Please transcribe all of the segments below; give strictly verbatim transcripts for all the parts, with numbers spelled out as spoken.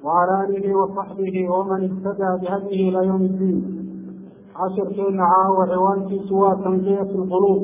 وعلى آله وصحبه ومن اهتدى بهديه إلى يوم الدين. عشر كينعاه وعوان في سوى تنقية القلوب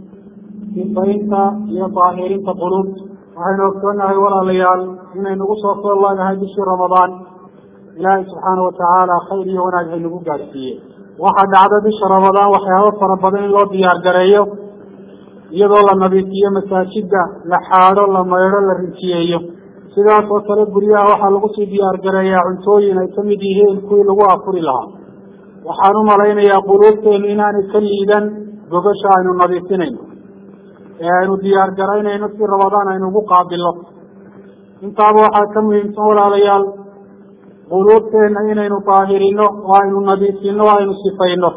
في طريقة هي طاهرين القلوب. وحين وقتنا ولا ليال إن نقص الله هذه الشهر رمضان إلهي سبحانه وتعالى خيري وناجح نقول فيه. واحد عدد الشهر رمضان وحياه فربنا الله ديار جريه iyadoo la nadiifiyo masaajida la xaaro la mayro la rinjiyeeyo sidaas oo kale guryaha waxaa lagu sii diyaar gareeyaa cuntooyin ay ka mid yihiin kuwii lagu afuri lahaa. waxaan u malaynayaa quluubteenu inaanay ka liidan gogasha aynu nadiifinayno ee aynu diyaar garaynayno si ramadaan aynu ugu qaabilno. intaaba waxaa ka muhiimsan walaalayaal quluubteena inaynu daahirino oo aynu nadiifino oo aynu sifayno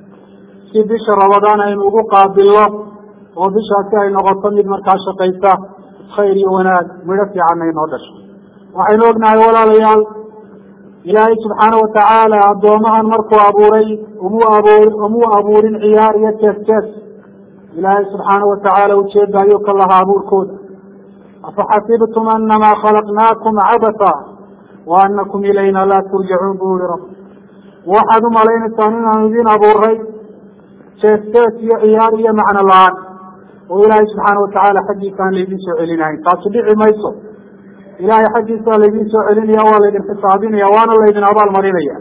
si bisha ramadaan aynu ugu qaabilno oo bishaasi ay noqoto mid markaa shaqaysa khayr iyo wanaag midho fiicanna inoo dhasho. waxaynu ognahay walaalayaal ilaahay subxaana watacaala addoomahan markuu abuuray umuu abuur umuu abuurin ciyaar iyo jees jees. ilaahay subxaana watacaala ujeeda ayuu ka lahaa abuurkooda. afaxasibtum anamaa khalaqnaakum cabasa wa anakum ilayna laa turjacuun buu yihi rabbi. waxaad u malaynaysaan inaanu idin abuuray jees jees iyo ciyaar iyo macno la-aan oo ilaahay subxaana watacaala xaggiisa aan laydin soo celinahayn. taasi dhici mayso. ilaahay xaggiisa laydin soo celinaya waa laydin xisaabinaya waana laydin abaal marinaya.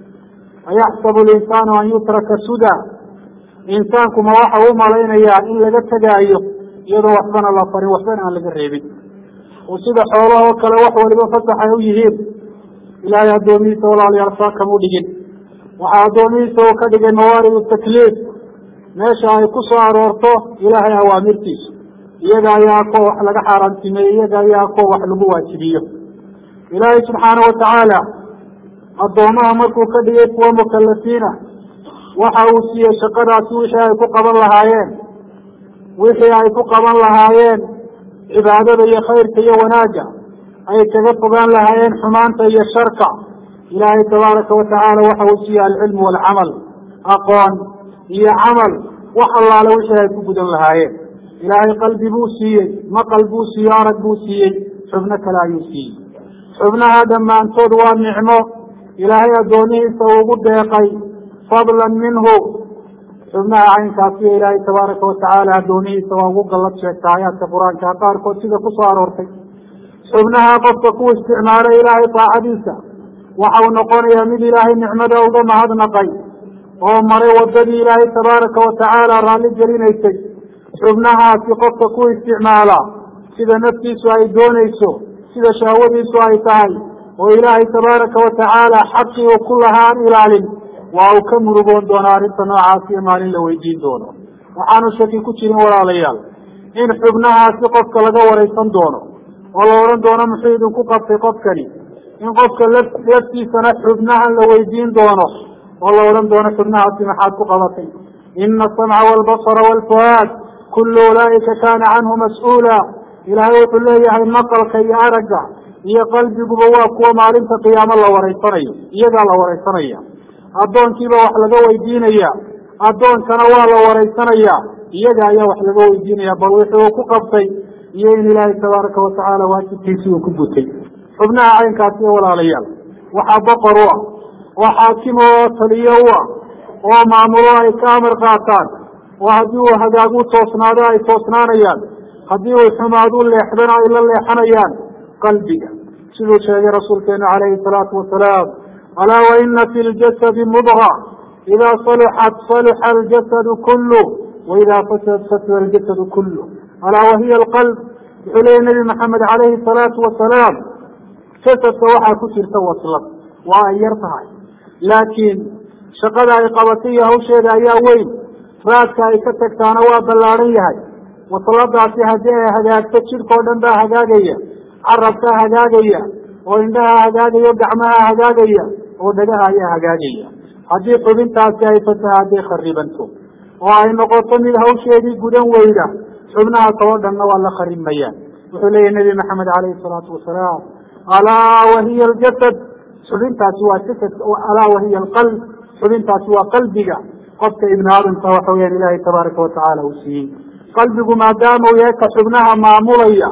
ayaxsabu linsaanu an yutraka suda. insaanku ma waxa u malaynayaa in laga tegaayo iyadoo waxbana la farin waxbana aan laga reebin oo sida xoolaha oo kale wax waliba fasax ay u yihiin. ilaahay addoomihiisa walaalayaal saa kama u dhigin. waxaa addoomihiisa uu ka dhigay mawaaridu takliif meesha ay ku soo aroorto ilaahay awaamirtiisa. iyaga ayaa ko wax laga xaaraantimeeye iyaga ayaa ko wax lagu waajibiyo. ilaahay subxaana watacaala addoomaha markuu ka dhigay kuwa mukalafiina waxa uu siiyey shaqadaasi wixii ay ku qaban lahaayeen wixii ay ku qaban lahaayeen cibaadada iyo khayrka iyo wanaagga ay kaga fogaan lahaayeen xumaanta iyo sharka. ilaahay tabaaraka watacaala waxa uu siiyey alcilmu waalcamal aqoon iyo camal wax allaale wixii ay ku gudan lahaayeen. ilaahay qalbi buu siiyey maqal buu siiyey arag buu siiyey xubno kale ayuu siiyey. xubnaha dhammaantood waa nicmo ilaahay addoomihiisa ugu deeqay fadlan minhu. xubnaha caynkaasiyo ilaahay tabaaraka watacaala addoomihiisa waa ugu gallad sheegta aayaadka qur-aanka qaarkood sida ku soo aroortay. xubnaha qofka ku isticmaalay ilaahay taacadiisa waxa uu noqonayaa mid ilaahay nicmada uga mahadnaqay oo maray wadadii ilaahay tabaaraka watacaala raalli gelinaysay. xubnahaasi qofka ku isticmaala sida naftiisu ay doonayso sida shahwadiisu ay tahay oo ilaahay tabaaraka watacaala xaqii uu ku lahaa aan ilaalin waa uu ka murugoon doonaa arrinta noocaasi iyo maalin la weydiin doono. waxaanu shaki ku jirin walaalayaal in xubnahaasi qofka laga waraysan doono oo la odhan doono muxuu idinku qabtay qofkani. in qofka laftiisana xubnahan la weydiin doono oo la odhan doono xubnahaasi maxaad ku qabatay. ina asamca waalbasara waalfuaad kullu ulaaika kaana canhu mas-uula. ilaahay wuxuu leeyahay maqalka iyo aragga iyo qalbiguba waa kuwa maalinta qiyaamo la waraysanayo iyagaa la waraysanaya. addoonkiiba wax laga weydiinaya addoonkana waa la waraysanaya iyaga ayaa wax laga weydiinaya bal wuxuu ku qabtay iyo in ilaahay tabaaraka watacaala waajibkiisii uu ku gutay. xubnaha caynkaasi walaalayaal waxaa boqor u ah oo xaakim oo taliyo u ah oo maamulo ay ka amar qaataan oo haddii uu hagaag u toosnaado ay toosnaanayaan haddii uu xumaad u leexdana ay la leexanayaan. qalbiga siduu sheegay rasuulkeenu calayhi salaatu wasalaam alaa waina fi ljasadi mudga idaa saluxat saluxa aljasadu kullu waidaa fasadat fasada aljasadu kullu alaa wahiya alqalb. wuxuu leeyay nabi maxamed calayhi salaatu wasalaam jasadka waxaa ku jirta waslad waa ay yar tahay laakiin shaqada ay qabatay iyo hawsheeda ayaa weyn. raadka ay ka tagtaana waa ballaadhan yahay. wasladaasi haddii ay hagaagto jidhkao dhan baa hagaagaya, carabkaa hagaagaya oo indhaha hagaagaya o gacmaha hagaagaya oo dhagaha ayaa hagaagaya. haddii xubintaasi ay fasahaday kharibanto oo ay noqoto mid hawsheedii gudan weyda xubnaha kaloo dhanna waa la kharimayaan. wuxuu leeyahy nabi maxamed calayhi salaatu wasalaam alaa wahiya aljasad. xubintaasi waa jasad. alaa wahiya alqalb. xubintaasi waa qalbiga qofka ibni aadamka waxa weyaan ilaahay tabaaraka watacaala uu siiyey. qalbigu maadaama uu yahay ka xubnaha maamulaya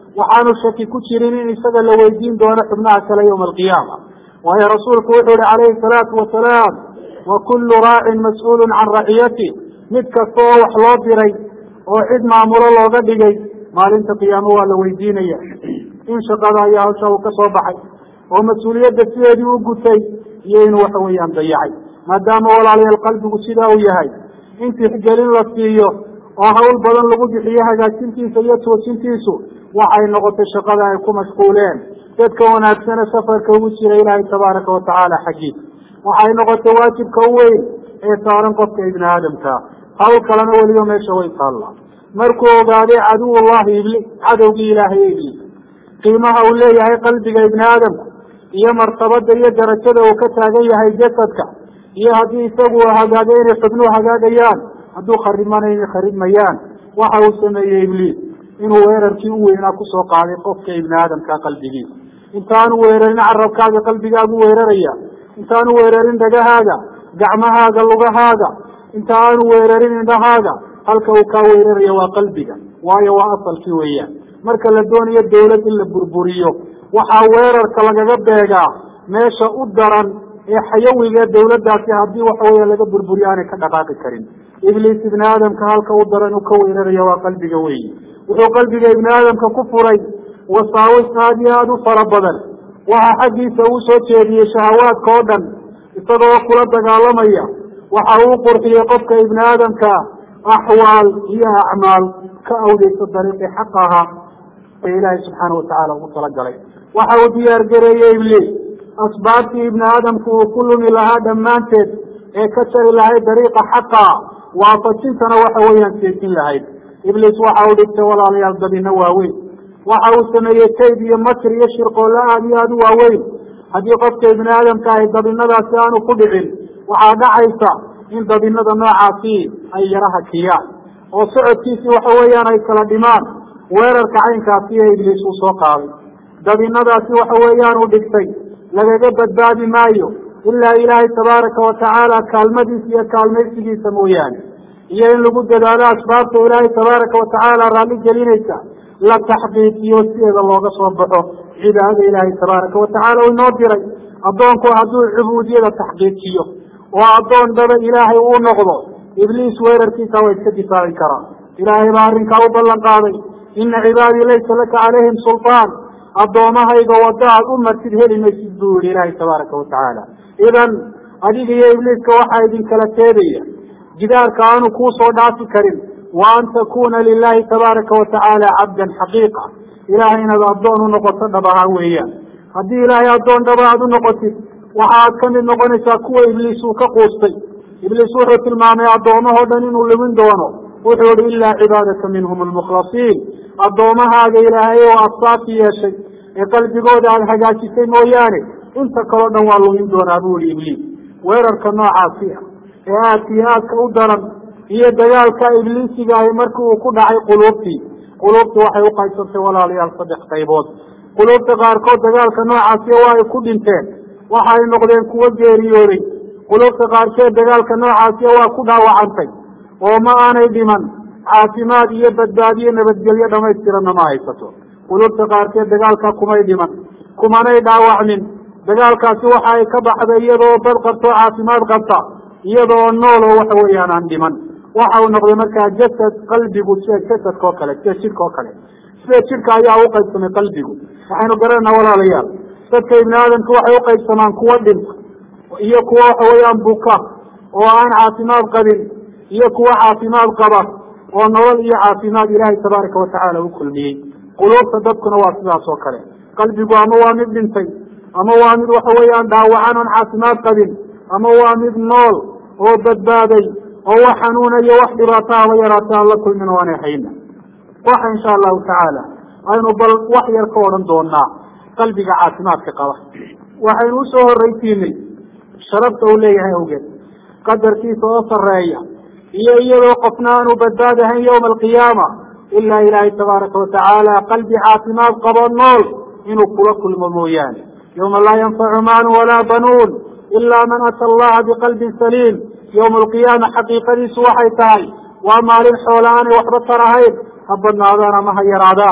waxaanu shaki ku jirin in isaga la weydiin doono xubnaha kale yawma alqiyaama waayo rasuulku wuxuu yihi calayhi salaatu wasalaam wa kullu raacin mas-uulun can raciyati mid kasta oo wax loo diray oo cid maamulo looga dhigay maalinta qiyaamo waa la weydiinaya in shaqada ayaa hawsha uu ka soo baxay oo mas-uuliyadda sideedii u gutay iyo inuu waxa weeyaan dayacay maadaama walaalayaal qalbigu sidaa uu yahay in tixgelin la siiyo oo hawl badan lagu bixiyo hagaajintiisa iyo toojintiisu waxay noqotay shaqada ay ku mashquuleen dadka wanaagsane safarka ugu jira ilaahay tabaaraka watacaala xaggiisa waxay noqotay waajibka u weyn ee saaran qofka ibni aadamka hawl kalena weliba meesha way taallaa markuu ogaaday caduwullahi iblis cadowgii ilaahay iblis qiimaha uu leeyahay qalbiga ibni aadamku iyo martabada iyo darajada uu ka taagan yahay jasadka iyo haddii isagu hagaagay inay xubnuhu hagaagayaan hadduu kharimana inay kharidmayaan waxa uu sameeyey ibliis inuu weerarkii u weynaa kusoo qaaday qofka ibni aadamka qalbigiisa intaanu weerarin carabkaaga qalbigaagu weeraraya intaanu weerarin dhagahaaga gacmahaaga lugahaaga intaanu weerarin indhahaaga halka uu kaa weeraraya waa qalbiga waayo waa asalkii weeyaan marka la doonayo dawlad in la burburiyo waxaa weerarka lagaga beegaa meesha u daran ee xayawiga dawladdaasi haddii waxa weya laga burburiyo aanay ka dhaqaaqi karin ibliis ibni aadamka halka u daran uu ka weeraraya waa qalbiga weyi wuxuu qalbiga ibni aadamka ku furay wasaawis aad iyo aada u fara badan waxa xaggiisa uu soo jeediyey shahawaadka oo dhan isagoo kula dagaalamaya waxa uu qurxiyey qofka ibni aadamka axwaal iyo acmaal ka awdeysa dariiqii xaq ahaa ee ilaahay subxaana watacaala ugu talagalay waxa uu diyaar gareeyey ibliis asbaabtii ibni aadamku uu ku lumi lahaa dhammaanteed ee ka jari lahayd dariiqa xaqa waafajintana waxa weeyaan seesin lahayd ibliis waxa uu dhigtay walaalayaal dabino waaweyn waxa uu sameeyey kayd iyo makr iyo shirqoolla aada iyo aada u waaweyn haddii qofka ibni aadamka ahay dabinadaasi aanu ku dhicin waxaa dhacaysa in dabinada noocaasi ay yaraha kiyaan oo socodkiisii waxa weeyaan ay kala dhimaan weerarka caynkaasi ee ibliis uu soo qaaday dabinadaasi waxa weeyaan uu dhigtay lagaga badbaadi maayo ilaa ilaahay tabaaraka watacaala kaalmadiisa iyo kaalmaysigiisa mooyaane iyo in lagu dadaalo asbaabta ilaahay tabaaraka watacaala raalli gelinaysa la taxqiijiyo sideeda looga soo baxo cibaadada ilaahay tabaaraka watacaala uu inoo diray addoonku hadduu cubuudiyada taxqiijiyo oo addoon dhaba ilaahay uu noqdo ibliis weerarkiisa waa iska difaaci karaa ilaahay baa arrinkaa u ballan qaaday ina cibaadii laysa laka calayhim sulطaan addoomahayga wadda aad u martid heli maysid buu yihi ilaahay tabaaraka watacaala idan adiga iyo ibliiska waxaa idinkala teedaya gidaarka aanu kuu soo dhaafi karin wa an takuna lilahi tabaaraka watacaala cabdan xaqiiqa ilahay inaad addoon u noqoto dhab ahaan weeyaan haddii ilaahay addoon dhaba aad u noqotid waxaad ka mid noqonaysaa kuwa ibliis uu ka quustay ibliis wuxuu tilmaamay addoomahoo dhan inuu lumin doono wuxuu ihi ilaa cibaadaka minhum almukhlasiin addoomahaaga ilaahay oo asaafi yeeshay ee qalbigooda aada hagaajisay mooyaane inta kaleo dhan waa lumin doonaa buu ihi ibliis weerarka noocaasi ah ee aadka iyo aadka u daran iyo dagaalka ibliisiga ahi markii uu ku dhacay quluubtii quluubtii waxay u qaybsantay walaalayaal saddex qaybood quluubta qaarkood dagaalka noocaasiya waa ay ku dhinteen waxa ay noqdeen kuwo geeriyooday quluubta qaarkeed dagaalka noocaasiya waa ku dhaawacantay oo ma aanay dhiman caafimaad iyo badbaadiyo nabadgelyo dhamaystiranna ma haysato quluubta qaarkeed dagaalka kumay dhiman kumanay dhaawacmin dagaalkaasi waxa ay ka baxday iyadoo bad qabto caafimaad qabta iyadoo nool oo waxa weeyaan aan dhiman waxa uu noqday markaa jasad qalbigu sida jasadka oo kale sida jidhka oo kale sida jidhka ayaa u qaybsamay qalbigu waxaynu garanaa walaalayaal dadka ibni aadamka waxay u qaybsamaan kuwa dhinta iyo kuwa waxa weeyaan buka oo aan caafimaad qabin iyo kuwa caafimaad qaba oo nolol iyo caafimaad ilaahay tabaaraka watacaala u kulmiyey quluubta dadkuna waa sidaas oo kale qalbigu ama waa mid dhintay ama waa mid waxa weeyaan dhaawacan oon caafimaad qabin ama waa mid nool oo badbaaday oo wax xanuuna iyo wax dhibaato haba yaraata aan la kulmin o aanay hayna waxa insha allahu tacaala aynu bal wax yar ka odhan doonaa qalbiga caafimaadka qaba waxaynu usoo horraysiinay sharafta uu leeyahay awgeed qadarkiisa oo sarreeya iyo iyadoo qofna aanu badbaadahayn yawma alqiyaama ilaa ilaahay tabaaraka watacaala qalbi caafimaad qabo nool inuu kula kulmo mooyaane yawma laa yanfacu maalun walaa banuun ilaa man ata allaha biqalbin saliim yawma alqiyaama xaqiiqadiisu waxay tahay waa maalin xoola aanay waxba tarahayn ha badnaadaan ama ha yaraadaan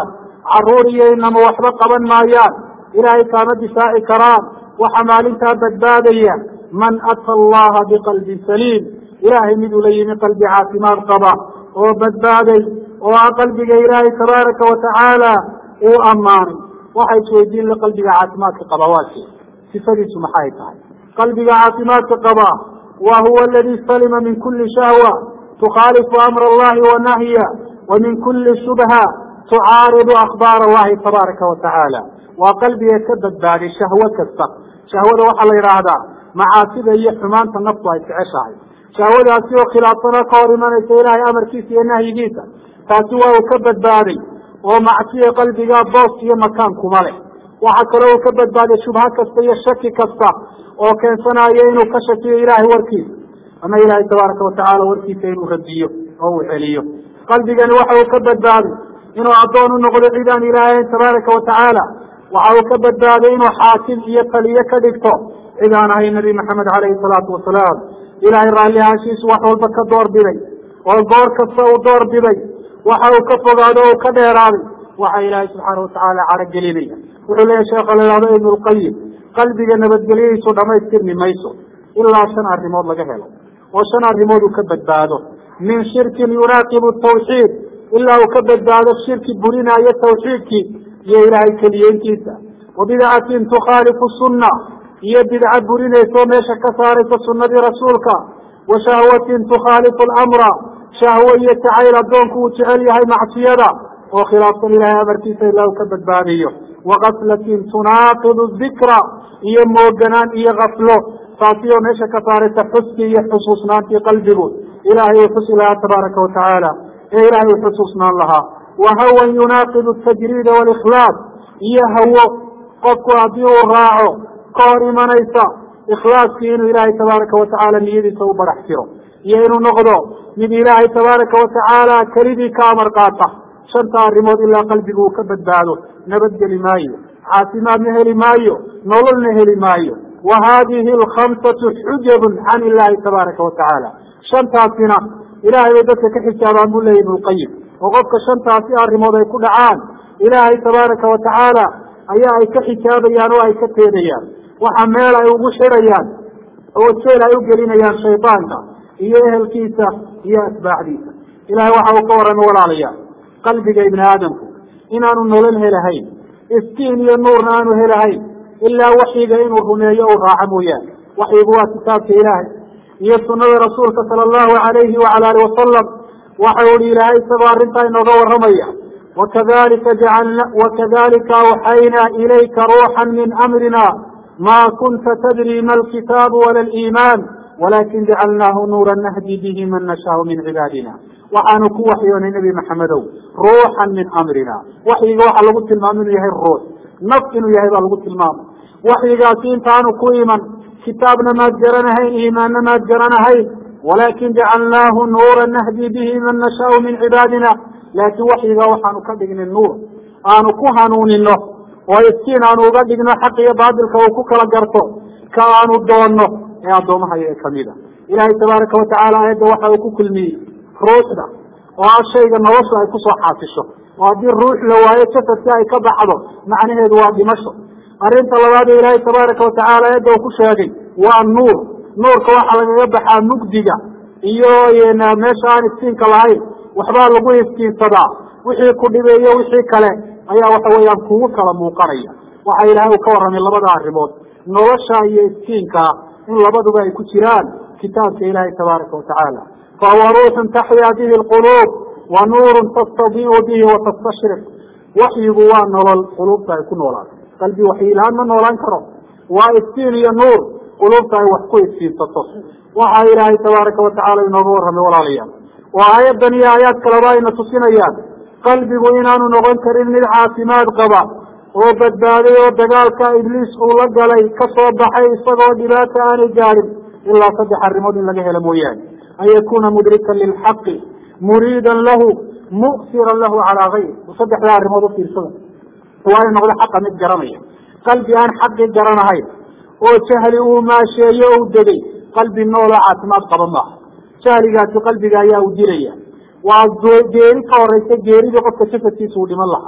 caruuriyo inama waxba qaban maayaan ilaahay kaama difaaci karaan waxa maalintaa badbaadaya man ata allaha biqalbin saliim ilaahay miduu la yimi qalbi caafimaad qaba oo badbaaday oo a qalbiga ilaahay tabaaraka watacaala uu ammaanay waxay isweydiin la qalbiga caafimaadka qaba waasi sifadiisu maxay tahay qalbiga caafimaadka qaba wa huwa aladi salima min kuli shahwa tukhaalifu amra allahi wa nahya wa min kuli shubha tucaaridu akhbaar allahi tabaaraka watacaala waa qalbiga ka badbaaday shahwo kasta shahwada waxaa la yidhaahdaa macaasida iyo xumaanta naftu ay jeceshahay shahwadaasi oo khilaafsana ka hor imanaysa ilaahay amarkiisa iyo nahyigiisa taasi waa uu ka badbaaday oo macsiya qalbiga boos iyo makaan kuma leh waxaa kaloo uu ka badbaaday shubha kasta iyo shaki kasta oo keensanayo inuu ka shakiyo ilaahay warkiisa ama ilaahay tabaaraka watacaala warkiisa inuu radiyo oo uu celiyo qalbigani waxa uu ka badbaaday inuu addoon u noqdo cidaan ilaahay tabaaraka watacaala waxa uu ka badbaaday inuu xaakim iyo taliye ka dhigto cid aan ahay nabi maxamed caleyhi salaatu wasalaam ilaahay raalli ahaanshiisu wax walba ka door biday oo goor kasta uu door biday waxa uu ka fogaado o ka dheeraaday waxa ilaahay subxaana watacaala caro gelinaya wuxuu leeyahy sheekha la ihahdo ibnu lqayim qalbiga nabadgelyadiisu dhamaystirmi mayso ilaa shan arrimood laga helo oo shan arrimood uu ka badbaado min shirkin yunaaqibu tawxiid ilaa uu ka badbaado shirki burinaayo tawxiidkii iyo ilaahay keliyeyntiisa wa bidcatin tukhaalifu sunna iyo bidca burinayso meesha ka saaraysa sunadii rasuulka wa shahwatin tukhaalifu lamra shahwo iyo jacayl addoonku uu jecel yahay macsiyada oo khilaafsan ilaahay amarkiisa ilaa uu ka badbaadiyo wagaflatin tunaaqidu dikra iyo mooganaan iyo gaflo taasi oo meesha ka saaraysa xuskii iyo xusuusnaantii qalbigu ilaahay uu xusi lahaa tabaaraka watacaala ee ilaahay uu xusuusnaan lahaa wa hawan yunaaqidu tajriida walikhlaas iyo hawo qofku haddii uu raaco ka hor imanaysa ikhlaaskii inuu ilaahay tabaaraka watacaala niyadiisa u barax tiro iyo inuu noqdo mid ilaahay tabaaraka watacaala kelidii ka amar qaata shanta arrimood ilaa qalbigu uu ka badbaado nabadgeli maayo caafimaadna heli maayo nololna heli maayo wa haadihi alkhamsatu xujabun can illaahi tabaaraka watacaala shantaasina ilaahay bay dadka ka xijaabaan buu leeyahy ibnulqayim oo qofka shantaasi arrimood ay ku dhacaan ilaahay tabaaraka watacaala ayaa ay ka xijaabayaan oo ay ka teedayaan waxa meel ay ugu xirayaan oo jeel ay u gelinayaan shaydaanka iyo ehelkiisa iyo atbaacdiisa ilahay waxa uu ka warramay walaalayaal qalbiga ibni aadamku inaanu nolol helahayn iftiin iyo nuurna aanu helahayn ilaa waxyiga inuu rumeeyo uu raaco mooyaane waxyigu waa kitaabka ilaahay iyo sunada rasuulka sala allahu alayhi wacala alih wasalam waxau ihi ilaahay isagoo arrintaa inooga warramaya wakadalika jacalna wakadalika awxaynaa ilayka ruuxan min amrina ma kunta tadri ma alkitaabu wala aliimaan walakin jacalnaahu nuuran nahdi bihi man nashaau min cibaadina waxaanu ku waxyoonay nebi maxamedow ruuxan min amrina waxyiga waxaa lagu tilmaamo inuu yahay ruux naf inuu yahay baa lagu tilmaamay waxyigaasi intaanu ku iman kitaabna maad garanahayn iimaanna maad garanahayn walakin jacalnaahu nuuran nahdi bihi man nashaau min cibaadina laakin waxyiga waxaanu ka dhignay nuur aanu ku hanuunino oo iftiin aanu uga dhigno xaq iyo baatilka uu ku kala garto ka aanu doonno ee addoomahayo ee kamida ilaahay tabaaraka watacaala aayadda waxa uu ku kulmiyey ruuxda oo ah shayga nolosha ay kusoo xaasisho oo haddii ruux la waayo jasadka ay ka baxdo macnaheedu waa dhimasho arrinta labaad ee ilaahay tabaaraka watacaala aayadda uu ku sheegay waa nuur nuurka waxaa lagaga baxaa mugdiga iyo meesha aan iftiinka lahayn waxbaa lagu iftiinsadaa wixii ku dhibeeyo wixii kale ayaa waxa weeyaan kugu kala muuqanaya waxa ilaahay uu ka warramay labada arrimood nolosha iyo iftiinka in labaduba ay ku jiraan kitaabka ilaahay tabaaraka watacaala fahuwa ruuxun taxyaa bihi alquluub wa nuurun tastadiiu bihi watastashriq waxyigu waa nolol quluubta ay ku noolaato qalbi waxyi lahaan ma noolaan karo waa iftiin iyo nuur quluubta ay wax ku iftiinsato waxa ilaahay tabaaraka watacaala inooga warramay walaalayaal waa aayaddan iyo aayaad kaleba ayna tusinayaan qalbigu inaanu noqon karin mid caafimaad qaba oo badbaaday oo dagaalka ibliis uu la galay ka soo baxay isagoo dhibaata aanay gaadhin ilaa saddex arrimood in laga helo mooyaane an yakuna mudrikan lilxaqi muriidan lahu mu'siran lahu calaa gayr saddexdaa arrimood u fiirsada waa inu noqdo xaqa mid garanaya qalbi aan xaqi garanahayn oo jahli uu maasheeyo u degay qalbi nooloo caafimaad qaba maaha jahligaasi qalbiga ayaa u dilaya waa geeri ka horeysa geeridii qofka jasadkiisa uu dhiman lahaa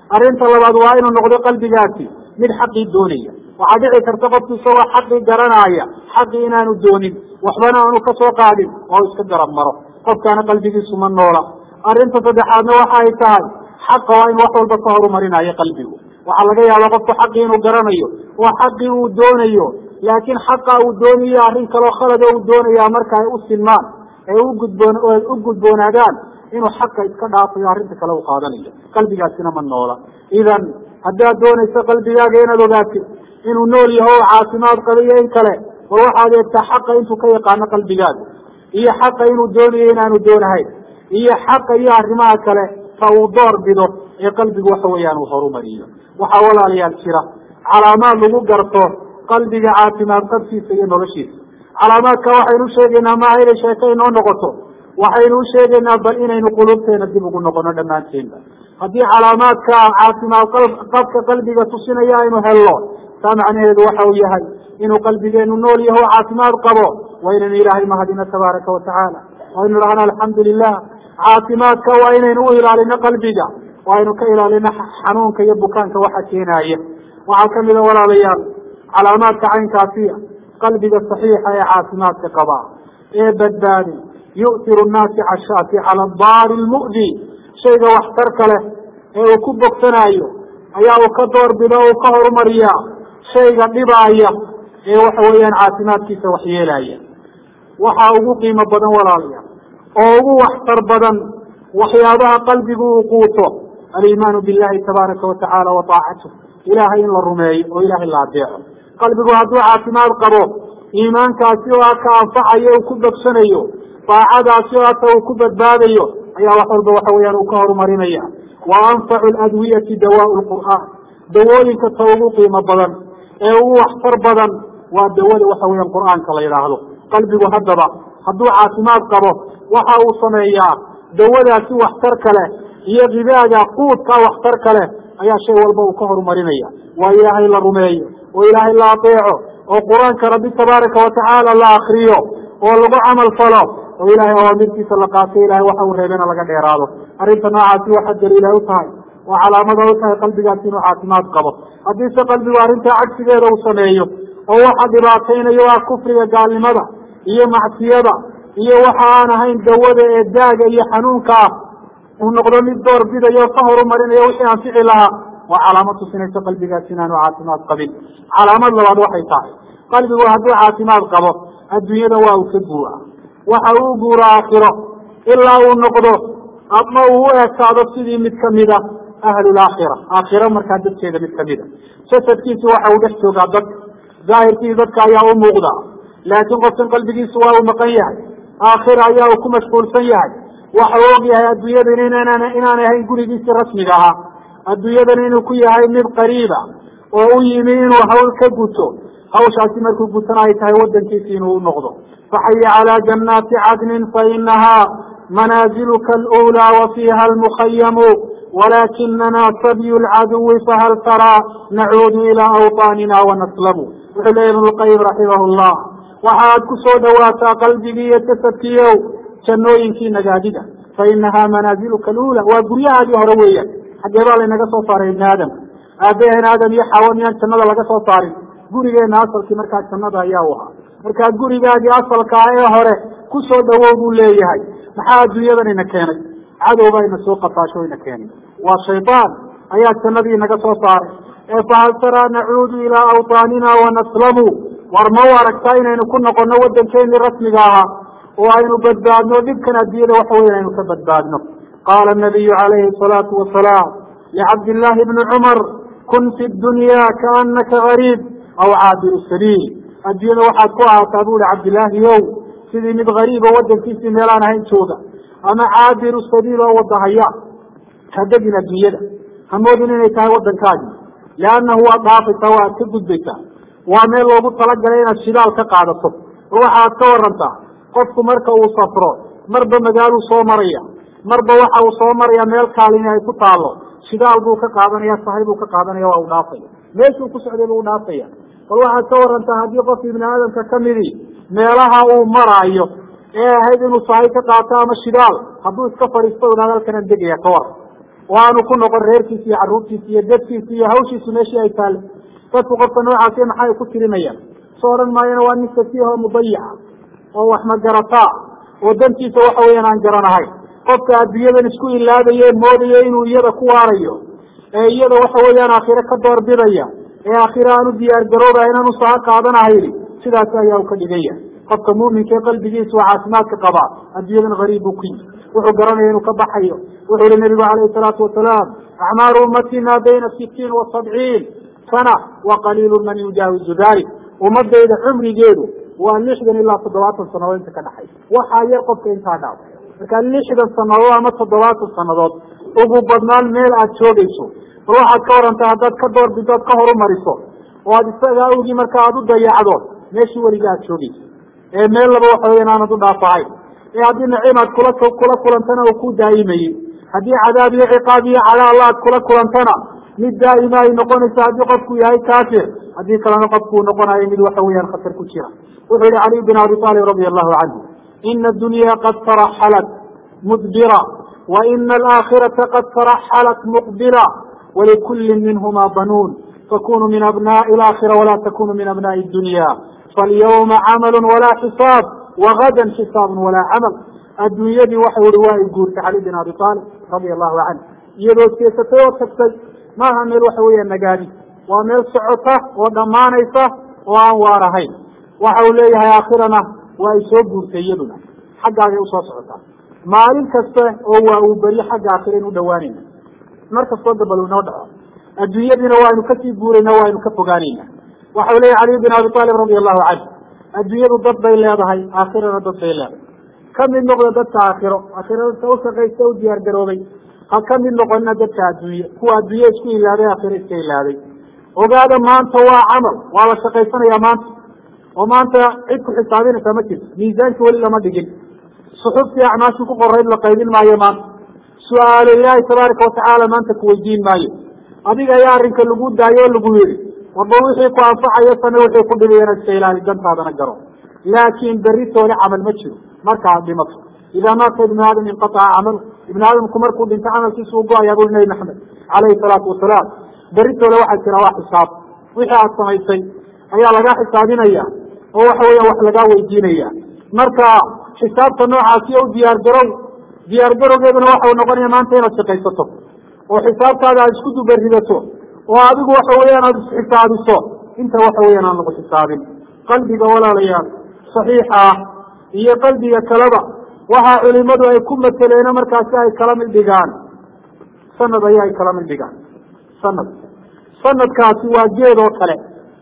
arrinta labaad waa inuu noqdo qalbigaasi mid xaqii doonaya. waxaa dhici karta qofku isagoo xaqii garanaya xaqii inaanu doonin waxbana aanu ka soo qaadin oo iska garab maro, qofkaana qalbigiisu ma noola. arrinta saddexaadna waxa ay tahay xaqa waa in wax walba ka horumarinayo qalbigu. waxaa laga yaabaa qofku xaqii inuu garanayo oo xaqii uu doonayo, laakiin xaqa uu doonayo arrin kaloo khalada uu doonaya marka ay u sinmaan ee u gudboon u gudboonaadaan inuu xaqa iska dhaafayo arrinta kale uu qaadanayo, qalbigaasina ma noola. idan haddaad doonayso qalbigaaga inaad ogaatid inuu nool yaho oo caafimaad qaba iyo in kale, bal waxaad eegtaa xaqa intuu ka yaqaano qalbigaaga, iyo xaqa inuu doonayo inaanu doonahayn, iyo xaqa iyo arrimaha kale ka uu door bido ee qalbigu waxa weeyaan uu horumariyo. waxaa walaalayaal jira calaamaad lagu garto qalbiga caafimaad qabkiisa iyo noloshiisa. calaamaadka waxaynu sheegaynaa maaha inay sheeko inoo noqoto, waxaynu u sheegaynaa bal inaynu qulubteena dib ugu noqono dhammaanteenba. haddii calaamaadka caafimaad qabka qalbiga tusinaya aynu helno, taa macnaheedu waxa uu yahay inuu qalbigeenu nool yaho o caafimaad qabo. waa inaynu ilaahay mahadino tabaaraka watacaala, waa inu dhahno alxamdu lilah. caafimaadka waa inaynu u ilaalino qalbiga, waa aynu ka ilaalino xanuunka iyo bukaanka waxa keenaya. waxaa kamida walaalayaal calaamaadka caynkaasiya qalbiga saxiixa ee caafimaadka qaba ee badbaadi yu'tiru naafica shaafi cala daari lmu'di, shayga waxtarka leh ee uu ku bogsanayo ayaa uu ka doorbido o uu ka horumariyaa shayga dhibaaya ee waxa weeyaan caafimaadkiisa waxyeelaya. waxaa ugu qiimo badan walaalayaal oo ugu waxtar badan waxyaabaha qalbigu uu quuto aliimaanu billahi tabaaraka watacaala wa taacatuh, ilaahay in la rumeeyo oo ilaahay la adeeco. qalbigu hadduu caafimaad qabo, iimaankaasi oo aka anfacayo uu ku bogsanayo, daacadaasi oo aka uu ku badbaadayo, ayaa wax walba waxa weeyaan uu ka horumarinaya. wa anfacu ladwiyati dawaau lqur'aan, dawooyinka ta ugu qiimo badan ee ugu waxtar badan waa dawada waxa weeyaan qur'aanka la yidhaahdo. qalbigu haddaba hadduu caafimaad qabo waxa uu sameeyaa dawadaasi waxtar kale iyo gidaaga quudka waxtar kale ayaa shay walba uu ka horumarinaya. waa ilaahay la rumeeyo oo ilaahay la adeeco oo qur-aanka rabbi tabaaraka watacaala la akriyo oo lagu camal falo oo ilaahay awaamirtiisa la qaato, ilahay waxa uu reebena laga dheeraado. arrinta noocaasi waxaa daliila u tahay oo calaamada u tahay qalbigaasi inuu caafimaad qabo. haddiise qalbigu arrintaa cagsigeeda uu sameeyo oo waxa dhibaataynayo waa kufriga, gaalnimada iyo macsiyada iyo waxa aan ahayn dawada ee daaga iyo xanuunka ah, uu noqdo mid door bidayo ka horumarinayo wixii anfici lahaa, waa calaamad tusinaysa qalbigaasi inaanu caafimaad qabin. calaamad labaad waxay tahay qalbigu hadduu caafimaad qabo adduunyada waa uu ka guura, waxa uu guura aakhiro ilaa uu noqdo ama uu u ekaado sidii mid kamida ahlulaakhira, aakhiro markaa dadkeeda mid kamida. jasadkiisi waxa uu dhex joogaa dadka, daahirkiisi dadka ayaa u muuqda, laakiin qofkan qalbigiisu waa uu maqan yahay, aakhira ayaa uu ku mashquulsan yahay. waxa uu og yahay adduunyadan inaanay ahayn gurigiisii rasmiga ahaa, adduunyadan inuu ku yahay mid qariiba oo u yimi inuu hawl ka guto, hawshaasi markuu gutana ay tahay wadankiisi inuu u noqdo. faxaya calaa jannaati cadnin fainahaa manaaziluka alulaa wa fiiha almukhayamu walakinana sabyu lcaduwi fahal taraa nacuudu ilaa awطaanina wanaslamu. wuxuu leeyahy ibn lqayim raximah llah, waxaad ku soo dhawaataa qalbigii iyo jasadkiiow jannooyinkii nagaadiga, fainahaa manaaziluka alula, waa guryahaadii hore weeyaan. xaggee baa laynaga soo saaray ibni aadam, aabaheen aadam iyo xawa miyaan jannada laga soo saarin? gurigeena asalkii markaa jannada ayaa u ahaa. markaa gurigaagii asalka ah ee hore ku soo dhawow buu leeyahay. maxaa adduunyadan ina keenay? cadowbaa ina soo qafaasho ina keenay, waa shaydaan ayaa jannadii naga soo saaray. ee fahal taraa nacuudu ilaa awطaanina wanaslamu, war ma u aragtaa inaynu ku noqono wadankeenii rasmiga ahaa oo aynu badbaadno dhibkan adduunyada waxa weya aynu ka badbaadno. qaala nabiyu calayhi salaatu wasalaam licabdillaahi bni cumar kun fi dunya kaanaka gariib aw caabiru sabiil, adduunyada waxaad ku ahaataa bu ihi cabdillaahiyow sidii mid gariibo wadankiisii meelaan ahayn jooga, ama caabiru sabiil oo wadahaya. hadegin adduunyada, hamoodin inay tahay wadankaagi, liannahu waad dhaafaysaa, waad ka gudbaysaa, waa meel loogu talagalay inaad shidaal ka qaadato. oo waxaad ka warantaa qofku marka uu safro marba magaaluu soo maraya, marba waxa uu soo maraya meel kaalini ay ku taalo, shidaal buu ka qaadanaya, sahay buu ka qaadanaya, waa u dhaafaya, meeshuu ku socday buu udhaafaya. bal waxaad ka warantaa haddii qof ibni aadamka kamidii meelaha uu maraayo ee ahayd inuu sahay ka qaato ama shidaal, hadduu iska fadhiisto idhahdo halkanaan degaya ka waran, waanu ku noqon reerkiisa iyo carruurtiisa iyo dadkiisa iyo hawshiisu meeshii ay taale dadku qofka noocaasi maxay ku tirinayaan soo odhan maayana waa nin kasiiho mudayica oo wax ma garataa oo dantiisa waxa weeyaan aan garanahay qofka adduunyadan isku ilaabaye moodayo inuu iyada ku waarayo ee iyada waxa weeyaan aakhire ka doorbidaya ee aakhire aan u diyaar garooba inaan usaha qaadanahayni sidaas ayaa u ka dhigaya qofka muuminka qalbigiisa waa caafimaadka qabaa adduunyadan gariib buu ku yihi wuxuu garanaya inuu ka baxayo wuxuu yihi nabigu calayhi salaatu wasalaam acmaaru ummati maa bayna sitiin wa sabciin sana wa qaliilu man yujaawizu dalik ummadayda cumrigeedu waa lixdan ilaa toddobaatan sanadood inta ka dhaxay waxaa yar qofka intaa dhaaf marka lixdan sanadood ama toddobaatan sanadood ugu badnaan meel aad joogayso bal waxaad ka warantay haddaad ka doorbido ad ka horumariso oo aad isaga awgii marka aad u dayacdo meeshii weliga aad joogayso ee meel laba waxa weyan aanad u dhaafahayn ee haddii naciimaad kula kula kulantana uu ku daa'imayey haddii cadaab iyo ciqaab iyo cala alla aad kula kulantana mid daa'ima ay noqonayso haddii qofku yahay kaafir haddii kalena qofku uu noqonayo mid waxa weeyaan khatar ku jira wuxuu yihi caliy bin abi talib radia allahu canhu ina addunya qad taraxalat mudbira wa ina alaakhirata qad taraxalat muqbila walikulli minhuma banuun fakunuu min abnaءi alaakhira walaa takunuu min abnaءi addunya falyawma camalu walaa xisaab wagadan xisaabun walaa camal adduunyadii waxau ihi waa ay guurtay cali bin abi talib radia allahu canhu iyadoo seesatay oo tagtay maaha meel waxa weeya nagaadi waa meel socota oo dhammaanaysa oo aan waar ahayn waxa uu leeyahay aakhirana waa ay soo guurtay iyaduna xaggaagay usoo socotaa maalin kasta oo waa uu beri xagga aakhira in u dhawaanayna mar kastoo dabal inoo dhaco adduunyadiina waaynu kasii guurayna waaynu ka fogaanayna waxau leeyahay caliy bin abi talib radia allahu canhu adduunyadu dad bay leedahay aakhirana dad bay leedahay ka mid noqda dadka aakhiro aakhira dadka ushaqaysta u diyaar garoobay ha ka mid noqonina dadka adduunye kuwa adduunye isku ilaaday aakhiro iska ilaaday ogaada maanta waa camal waa la shaqaysanayaa maanta oo maanta cid ku xisaabinaysa ma jirto miisaanki weli lama dhigin suxuftii acmaashii ku qorayd la qaybin maayo maanta su-aalo ilaahay tabaaraka watacaala maanta kuweydiin maayo adiga ayaa arrinka lagu daayo oo lagu yidhi waba wixii ku anfacayo sane wixii ku dhibayana iska ilaali dantaadana garo laakiin beritoole camal ma jiro marka aad dhimato idaa maata ibnu aadam inqataca camalu ibnu aadamku markuu dhinto camalkiisu u go-ayaa buli nabi maxamed calayhi salaatu wasalaam beritoole waxaa jira waa xisaab wixii aad samaysay ayaa lagaa xisaabinaya oo waxa weya wax lagaa weydiinaya marka xisaabta noocaasi u diyaar garow diyaar garowgeeduna waxau noqonaya maanta inaad shaqaysato oo xisaabtaada aad isku dubaridato oo adigu waxa weeyaan aada isxisaabiso inta waxa weeyaan aan lagu xisaabin qalbiga walaalayaal saxiixa ah iyo qalbiga kaleba waxaa culimadu ay ku mateleeno markaasi ay kala mid dhigaan sanad ayaa ay kala mid dhigaan sanad sanadkaasi waa geed oo kale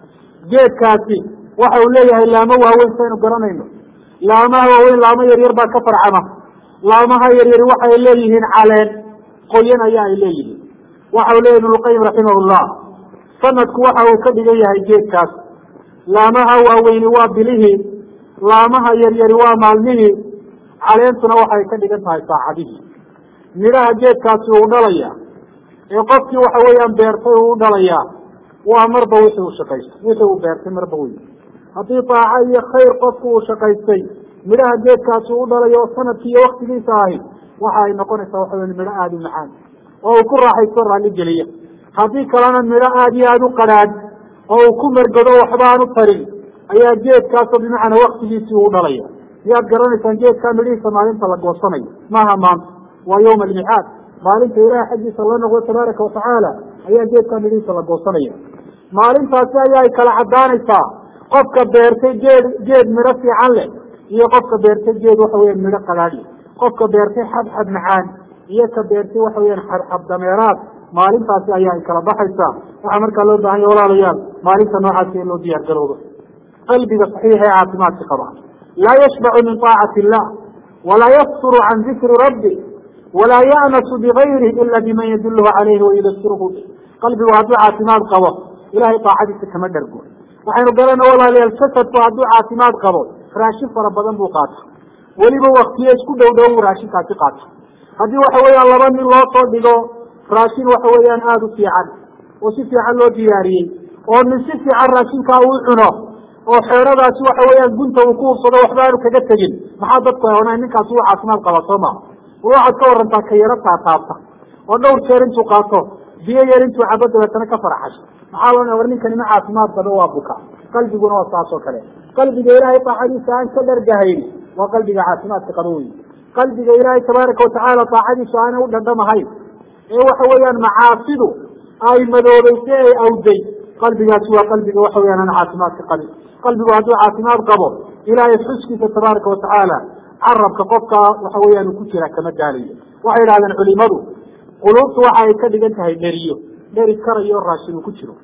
geedkaasi waxa uu leeyahay laamo waaweyn saynu garanayno laamaha waaweyn laamo yaryar baa ka farcama laamaha yaryari waxay leeyihiin caleen qoyan ayaa ay leeyihiin waxa uu leeyahy ibnulqayim raximahullah sanadku waxa uu ka dhigan yahay geedkaas laamaha waaweyni waa bilihii laamaha yaryari waa maalmihii caleentuna waxay ka dhigan tahay saacadihii midhaha geedkaasi uu dhalaya ee qofkii waxa weeyaan beertay uu u dhalayaa waa marba wixii uu shaqaystay wixii uu beertay marba wey haddii taaco iyo khayr qofku uu shaqaystay midhaha geedkaasi u dhalayo oo sanadkii iyo waktigiisa ahi waxa ay noqonaysaa waxa wey midho aada u macaan oo uu ku raaxaysto raalli geliya haddii kalena midho aada iyo aada u qadhaadh oo uu ku mergado waxba aan u tarin ayaa geedkaasoo bimacnaa waktigiisii uu dhalaya miyaad garanaysaan geedkaa midhihiisa maalinta la goosanayo maaha maanta waa yawma almicaad maalinta ilahay xaggiisa la noqdo tabaaraka watacaala ayaa geedkaa midhihiisa la goosanaya maalintaasi ayaa ay kala caddaanaysaa qofka beertay geed geed midho fiican leh iyo qofka beertay geed waxa weya midho qadhaadh leh qofka beertay xabxab macaan iyo ka beertay waxa weyaan xabxab dameeraad maalintaasi ayaa ay kala baxaysaa waxaa markaa loo baahanya walaalayaal maalinta noocaasi in loo diyaar garoobo qalbiga saxiixa ee caafimaadka qaba laa yashbacu min taacati illah walaa yafturu can dikri rabbi walaa ya'nasu bigayrihi ila biman yadulhu calayhi wayudasiruhu bi qalbigu hadduu caafimaad qabo ilahay taacadiisa kama dhargo waxaynu garana walaalayaal jasadku hadduu caafimaad qabo raashin fara badan buu qaata weliba waktiye isku dhow dhow buu raashinkaasi qaata haddii waxa weeyaan laba nin loo soo dhigo raashin waxa weeyaan aada u fiican oo si fiican loo diyaariyey oo nin si fiican raashinkaa uu cuno oo xeeradaasi waxa weeyaan gunta uu ku hubsado waxba aanu kaga tegin maxaa dadku ay onaan ninkaasi uu caafimaad qaba soo maa waxaad ka warantaa ka yaro taataabta ودور كيرنتو قاطو بيه يرنتو عبد وتنا كفرحش محاولنا ورني كلمة عاصمات بدوا بكا قلبي جنوا صاصو كله قلبي إلهي طاعدي سان كدر جاهين وقلبي عاصمات قروي قلبي إلهي تبارك وتعالى طاعدي سان ودم هاي إيه وحويا معاصده أي مدوريتي أو دي قلبي سوى قلبي وحويا أنا عاصمات قلبي قلبي وعدو عاصمات قبر إلهي حسك تبارك وتعالى عرب كقفك وحويا نكتر كما دالي وحيد هذا العلماء قلوبت وحي كدق انتهي دريو داري كريو الراشد وكتره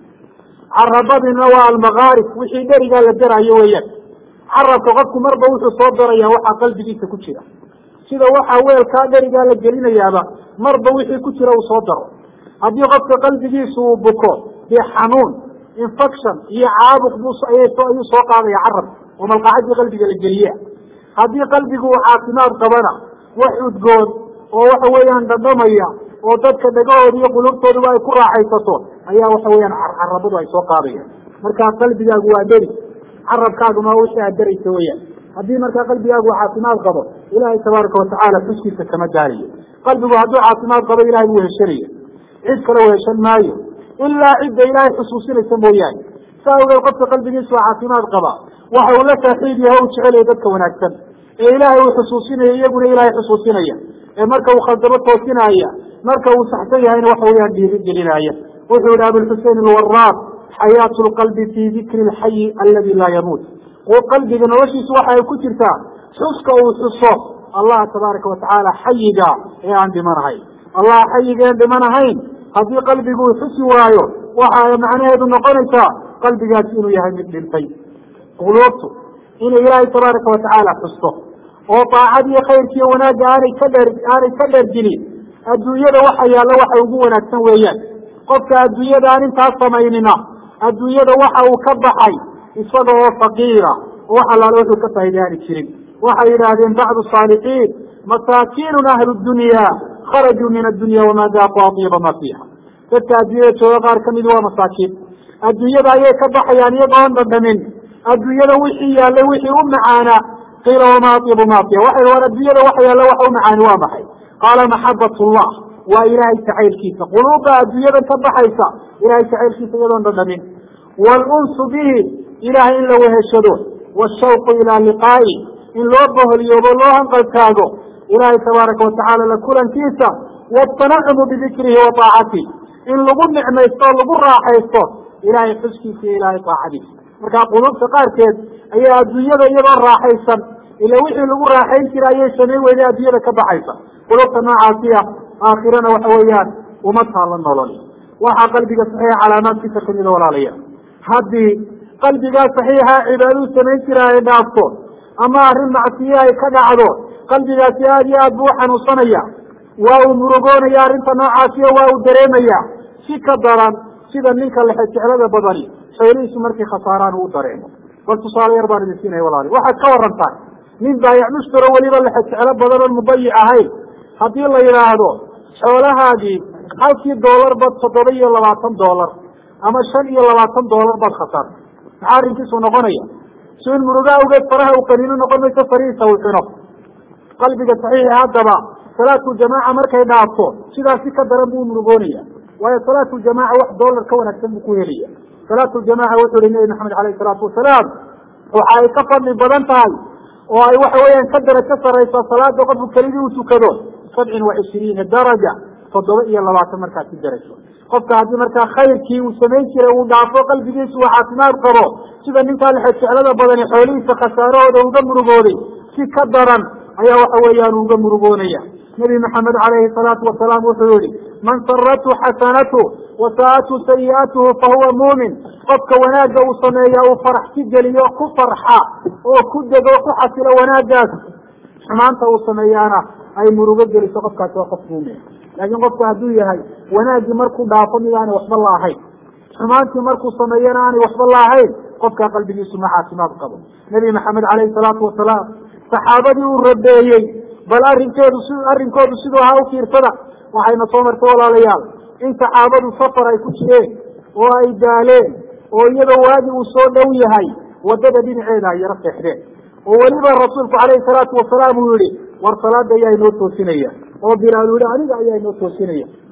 عربات النواء المغارب وحي داري قال الدرع يويا عرب كقفك مرضى وحي صدر يا وحا قلبي جيس كتره سيدا وحا ويل كادري قال الجلين يابا مرضى وحي كتره وصدره هذه قفك قلبي جيس وبكو بحنون انفكشن هي عابق بوص اي سوق هذا يعرب وما القاعد قلبي قال الجليه هذه قلبي هو عاصمات قبنا وحد قول وحويا ضميا ودadka dhagahooda iyo qulubtooda ay ku raaxaysato ayaa waxa weeyaan carabadu ay soo qaadayaan marka qalbigaagu waa dheri carabkaagu ma wixii aad darayso weeyaan hadii marka qalbigaagu caafimaad qabo ilaahay tabaaraka wa tacaala xuskiisa kama daariyo qalbigu hadduu caafimaad qabo ilaahay wuu heshanayo cid kale wuu heshan maayo ilaa cidda ilaahay xusuusinaysa mooyaane saa ogeed qofka qalbigiisu waa caafimaad qaba waxa uu la saaxiib yahay uu jecel yahay dadka wanaagsan ee ilaahay uu xusuusinaya iyaguna ilaahay xusuusinaya ee marka uu khaldamo toosinaya marka uu saxsan yahayna waxa weeyaan dhiirigelinaya wuxuu yidhi abulxusein alwaraaq xayaatu lqalbi fii dikri alxayi aladi laa yamuut oo qalbiga noloshiisu waxa ay ku jirtaa xuska uu xuso allah tabaaraka watacaala xayiga ee aan dhimanahayn allah xayiga aan dhimanahayn haddii qalbigu uu xusi waayo waxa ay macnaheedu noqonaysaa qalbigaasi inuu yahay mid dhintay quluubtu inay ilaahay tabaaraka watacaala xusto oo daacadiyo khayrkiiyo wanaagga aanay ka dheer aanay ka dheergelin adduunyada waxa yaalla waxa ugu wanaagsan weeyaan qofka adduunyada aan intaas samaynina adduunyada waxa uu ka baxay isaga oo faqiira oo wax allaale wuxuu ka faa'iidaani jirin waxay yidhaahdeen bacdu saalixiin masaakiinun ahlu dunya kharajuu min addunya wamaa daaquu atyaba ma fiiha dadka adduunyada jooga qaar kamid waa masaakiin adduunyada ayay ka baxayaan iyagoo aan dhadhamin adduunyada wixii yaallay wixii u macaanaa qiila wamaa atyabu ma fiiha waxay war adduunyada waxa yaalla waxa u macaani waa maxay qaala maxabat llah waa ilaahay jacaylkiisa quluubda adduunyadan ka baxaysa ilahay jacaylkiisa iyadoon dhadhamin waalunsu bihi ilahay in la weheshado washawqu ilaa liqaa'i in loo boholyoobo loo hanqaltaago ilaahay tabaaraka watacaala la kulankiisa waatanacumu bidikrihi wa taacatih in lagu nicmaysto o lagu raaxaysto ilahay xuskiisa iyo ilaahay taacadiisa markaa quluubta qaarkeed ayaa adduunyada iyadoo raaxaysan ila wixii lagu raaxayn jira ayay samayn weyday adduunyada ka baxaysa qulubta noocaasiya aakhirana waxa weeyaan uma taalla nolol waxaa qalbiga saxiixa calaamaadkiisa kamida walaalayaal haddii qalbigaa saxiixa cibaaduu samayn jira ay dhaafto ama arrin macsiye ay ka dhacdo qalbigaasi aad iyo aad buu u xanuunsanaya waa uu murugoonaya arrinta noocaasiya waa uu dareemaya si ka daran sida ninka lexejeclada badani xoolihiisu markay khasaaraan uu dareemo bal tusaale yar baan idin siinaya walaali waxaad ka warantaan nin baayac mushtaro weliba lexejeclo badan oon mudayic ahayn haddii la yidhaahdo xoolahaagii halkii doolarba toddoba iyo labaatan doolar ama shan iyo labaatan doolar baad khasaartay maxaa arrinkiisu noqonaya si in murugo awgeed faraha uu qaniino noqon mayso farihiisa uu xino qalbiga saxiixi haddaba salaatu jamaaca markay dhaafto sidaasi ka daran buu murugoonaya waayo salaatu jamaaca wax doolar ka wanaagsan buu ku helaya salaatu jamaaca wuxuu yihi nabi maxamed caleyhi salaatu wasalaam waxa ay ka fadli badan tahay oo ay waxa weeyaan ka darajo saraysa salaada qofku keligii uu tukado sabcin wa cishriina daraja toddoba iyo labaatan markaad ku darayso qofka haddii markaa khayrkii uu samayn jiray uu dhaafo qalbigiisu uu caafimaad qabo sida ninkaa lexejeclada badani xoolihiisa khasaarahooda uga murugooday si ka daran ayaa waxa weeyaan uga murugoonaya nabi maxamed calayhi salaatu wasalaam wuxuu yihi man saratu xasanatu wasaa'atu sayi'atuhu fahuwa muumin qofka wanaagga uu sameeya uu faraxsi geliyo ku farxa oo ku dego ku xasilo wanaaggaas xumaanta uu sameeyaana ay murugo geliso qofkaasi waa qof muumin laakiin qofku hadduu yahay wanaaggii markuu dhaafo mid aanay waxba la ahayn xumaantii markuu sameeyana aanay waxba la ahayn qofkaa qalbigiisu ma caafimaad qabo nabi maxamed calayhi salaatu wasalaam saxaabadii uu rabeeyey bal arrinkeedu si arrinkoodu siduu ahaa u fiirsada waxayna soo martay walaalayaal in saxaabadu safar ay ku jireen oo ay daaleen oo iyadoo waagi uu soo dhow yahay waddada dhinaceeda ay yaro seexdeen oo weliba rasuulku calayhi salaatu wasalaam uu yihi war salaada ayaa inoo toosinaya oo bilaal yihi aniga ayaa inoo toosinaya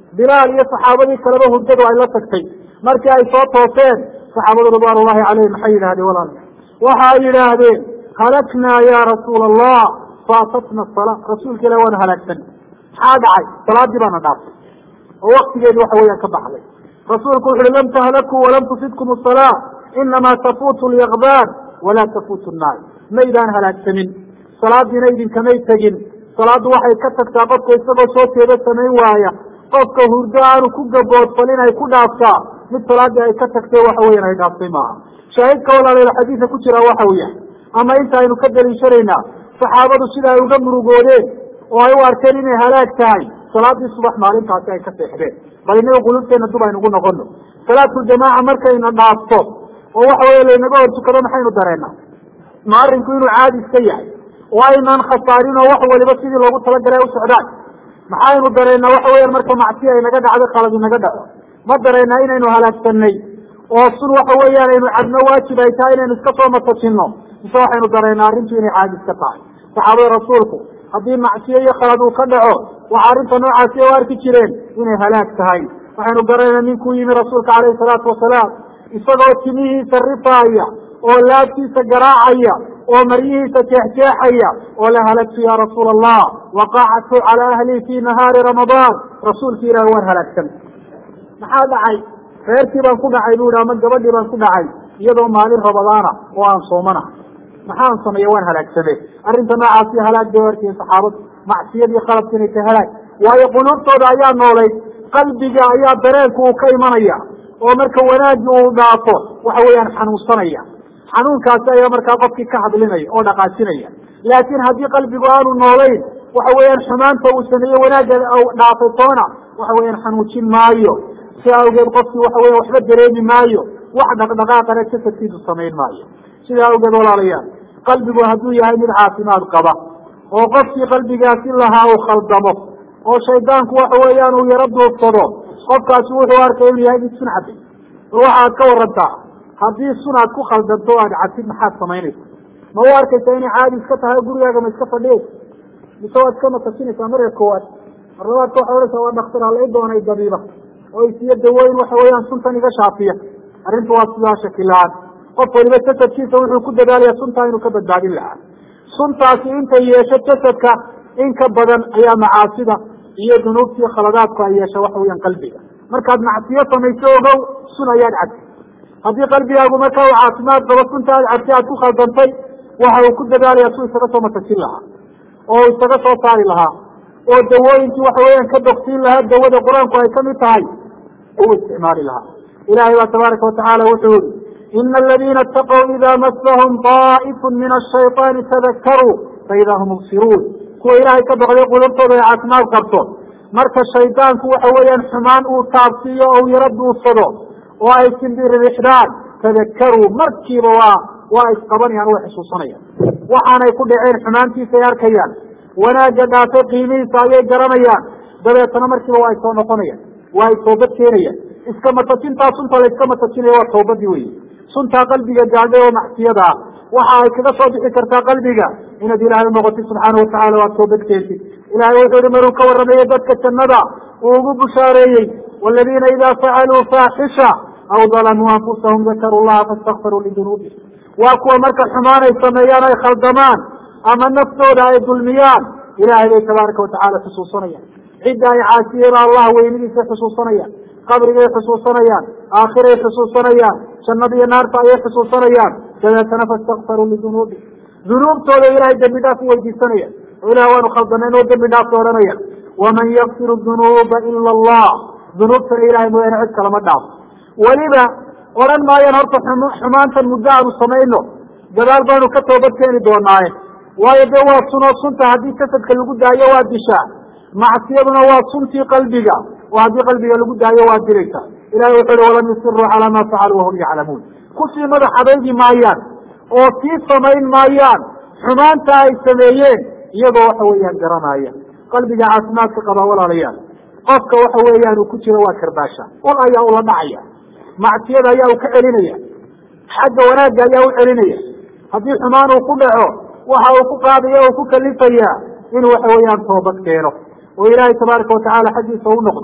bilaal iyo saxaabadii kaleba hurdadu ay la tagtay markii ay soo tooseen saxaabadu ridwaan ullahi calayhim maxay yidhahdeen walaal waxa ay yidhaahdeen halaknaa ya rasuula allah faatatna salaa rasuulka ilah waanu halaagsan maxaa dhacay salaadii baana dhaaftay oo waktigeedi waxa weeyaan ka baxday rasuulku wuxu uhi lam tahlakuu walam tufidkum asalaa inamaa tafuutu lyaqbaan walaa tafuutu nnaar maydaan halaagsamin salaadiina idinkamay tegin salaaddu waxay ka tagtaa qofka isagoo soo teeda samayn waaya qofka hurdo aanu ku gaboodfalin ay ku dhaaftaa mid salaadii ay ka tagtay waxa weyan ay dhaaftay maaha shaahidka walaaleel xadiidka ku jira waxa weya ama inta aynu ka daliishanaynaa saxaabadu sida ay uga murugoodeen oo ay u arkeen inay halaag tahay salaadii subax maalintaasi ay ka seexdeen bal inaga qulubteena dub aynugu noqono salaatuljamaaca markayna dhaafto oo waxa weya laynaga hor tukado maxaynu dareenaa ma arrinku inuu caadi iska yahay oo aynaan khasaarin oo wax waliba sidii loogu talagalay u socdaan maxaynu dareennaa waxa weyan marka macsiya ay naga dhacdo khalad inaga dhaco ma dareennaa inaynu halaagsanay oo sun waxa weeyaan aynu cabno waajib ay tahay inaynu iska soo matajinno mise waxaynu dareennaa arrintu inay caadi iska tahay saxaabada rasuulku haddii macsiyo iyo khalad uu ka dhaco waxa arrinta noocaasi u arki jireen inay halaag tahay waxaynu garanayna ninkuu yimi rasuulka calayhi salaatu wasalaam isagoo timihiisa rifaaya oo laabtiisa garaacaya oo maryihiisa jeexjeexaya oo la halagtu ya rasuula allah waqactu calaa ahlii fi nahaari ramadaan rasuulki ilaah waan halaagsan maxaa dhacay reerkii baan ku dhacay bu ihi ama gabadhii baan ku dhacay iyadoo maalin ramadaana oo aan soomana maxaan sameeye waan halaagsame arrinta noocaasi halaag bay arkiin saxaabadu macsiyadii khaladka inay ka halaag waayo quluubtooda ayaa noolayd qalbiga ayaa dareenku uu ka imanaya oo marka wanaagii uu dhaafo waxa weeyaan xanuunsanaya xanuunkaasi ayaa markaa qofkii ka hadlinaya oo dhaqaajinaya laakiin haddii qalbigu aanu noolayn waxa weeyaan xumaanta uu sameeye wanaagga dhaafay toona waxa weeyaan xanuujin maayo si awgeed qofkii waxa weya waxba dareemi maayo wax dhaqdhaqaaqana jasadkiisu samayn maayo sidaa awgeed walaalayaal qalbigu hadduu yahay mid caafimaad qaba oo qofkii qalbigaasi lahaa uu khaldamo oo shaydaanku waxa weeyaan uu yaro duubsado qofkaasi wuxuu arkay inuu yahay mid sun cabay oo waxaad ka warantaa haddii sun aad ku khaldanto o aad cabtid maxaad samaynaysa ma u arkaysaa inay caadi iska tahay gurigaaga ma iska fadhiyaysa mise waad iska matasinaysaa marka koowaad mar labaadka waxaad odhanaysaa waa dhaktar hala i doonay dabiiba oo isiyo dawooyin waxa weeyaan suntan iga shaafiya arrintu waa sidaa shakila-aan qof waliba jasadkiisa wuxuu ku dadaalaya suntaa inuu ka badbaadin lahaa suntaasi intay yeesho jasadka in ka badan ayaa macaasida iyo dunuubtii khaladaadku ay yeesha waxa weeyaan qalbiga markaad macsiyo samayso ogow sun ayaad cabtay haddii qalbigaagu marka uu caafimaad qabo sunta aad cabtay aad ku khaldantay waxa uu ku dadaalaya suu isaga soo matajin lahaa oo isaga soo saari lahaa oo dawooyinkii waxa weeyaan ka bogsiin lahaa dawada qur-aanku ay kamid tahay uu isticmaali lahaa ilahay baa tabaaraka watacaala wuxuu yihi ina aladiina ataqow ida masahum daa'ifun min ashayطaani tadakaruu faida hum mubsiruun kuwa ilaahay ka baqday qulubtooda ay caafimaad qabto marka shaydaanku waxa weeyaan xumaan uu taabsiiyo oo yaro duursado oo ay simbirixdaan tadakaruu markiiba waa waa isqabanayaan way xusuusanayaan waxaanay ku dhaceen xumaantiisa ay arkayaan wanaagga dhaafay qiimihiisa ayay garanayaan dabeetana markiiba waa ay soo noqonayaan waa ay toobad keenayaan iska matajintaa sunta la iska matajinaya waa toobadii wey suntaa qalbiga gaadhay oo macsiyada ah waxa ay kaga soo bixi kartaa qalbiga inaad ilaahay unoqotid subxaana watacala waad toobad keentid ilahay wuxuu yihi maruu ka warramayey dadka jannada uu ugu bushaareeyey waladiina idaa facaluu faaxisha aw dalamuu anfusahum dakaruu llaha faاstakfaruu lidunuubihim waa kuwa marka xumaan ay sameeyaan ay khaldamaan ama naftooda ay dulmiyaan ilaahay bay tabaaraka watacaala xusuusanayaan cidda ay caasiyeen allah weynidiisay xusuusanayaan qabrigay xusuusanayaan aakhiray xusuusanayaan jannada iyo naarta ayay xusuusanayaan dabeetana faاstakfaruu lidunuubihim dunuubtooda ilahay dembi dhaaf u weydiisanaya oo ilah waanu khaldanayn oo dembi dhaafka odhanaya waman yakfiru dunuuba ila allah dunuubtana ilahay mooyaane cid kalama dhaafo weliba odhan maayaan horta xumaantan muddo aanu samayno gadaal baanu ka toobad keeni doonaaye waayo dee waa sunoo sunta haddii jasadka lagu daayo waa dishaa macsiyaduna waa suntii qalbiga oo haddii qalbiga lagu daayo waa dilaysa ilahay wuxuu uhi walam yusiruu calaa ma facaluu wahum yaclamuun kusii madax adaygi maayaan oo sii samayn maayaan xumaanta ay sameeyeen iyagoo waxa weeyaan garanaya qalbiga caafimaadka qabaa walaalayaal qofka waxa weeyaan uu ku jiro waa karbaasha ol ayaa ula dhacaya macsiyada ayaa uu ka celinaya xagga wanaagga ayaa u celinaya haddii xumaan uu ku dhaco waxa uu ku qaadaya oo ku kalifaya inuu waxa weeyaan toobad keeno oo ilaahay tabaaraka watacaala xaggiisa u noqdo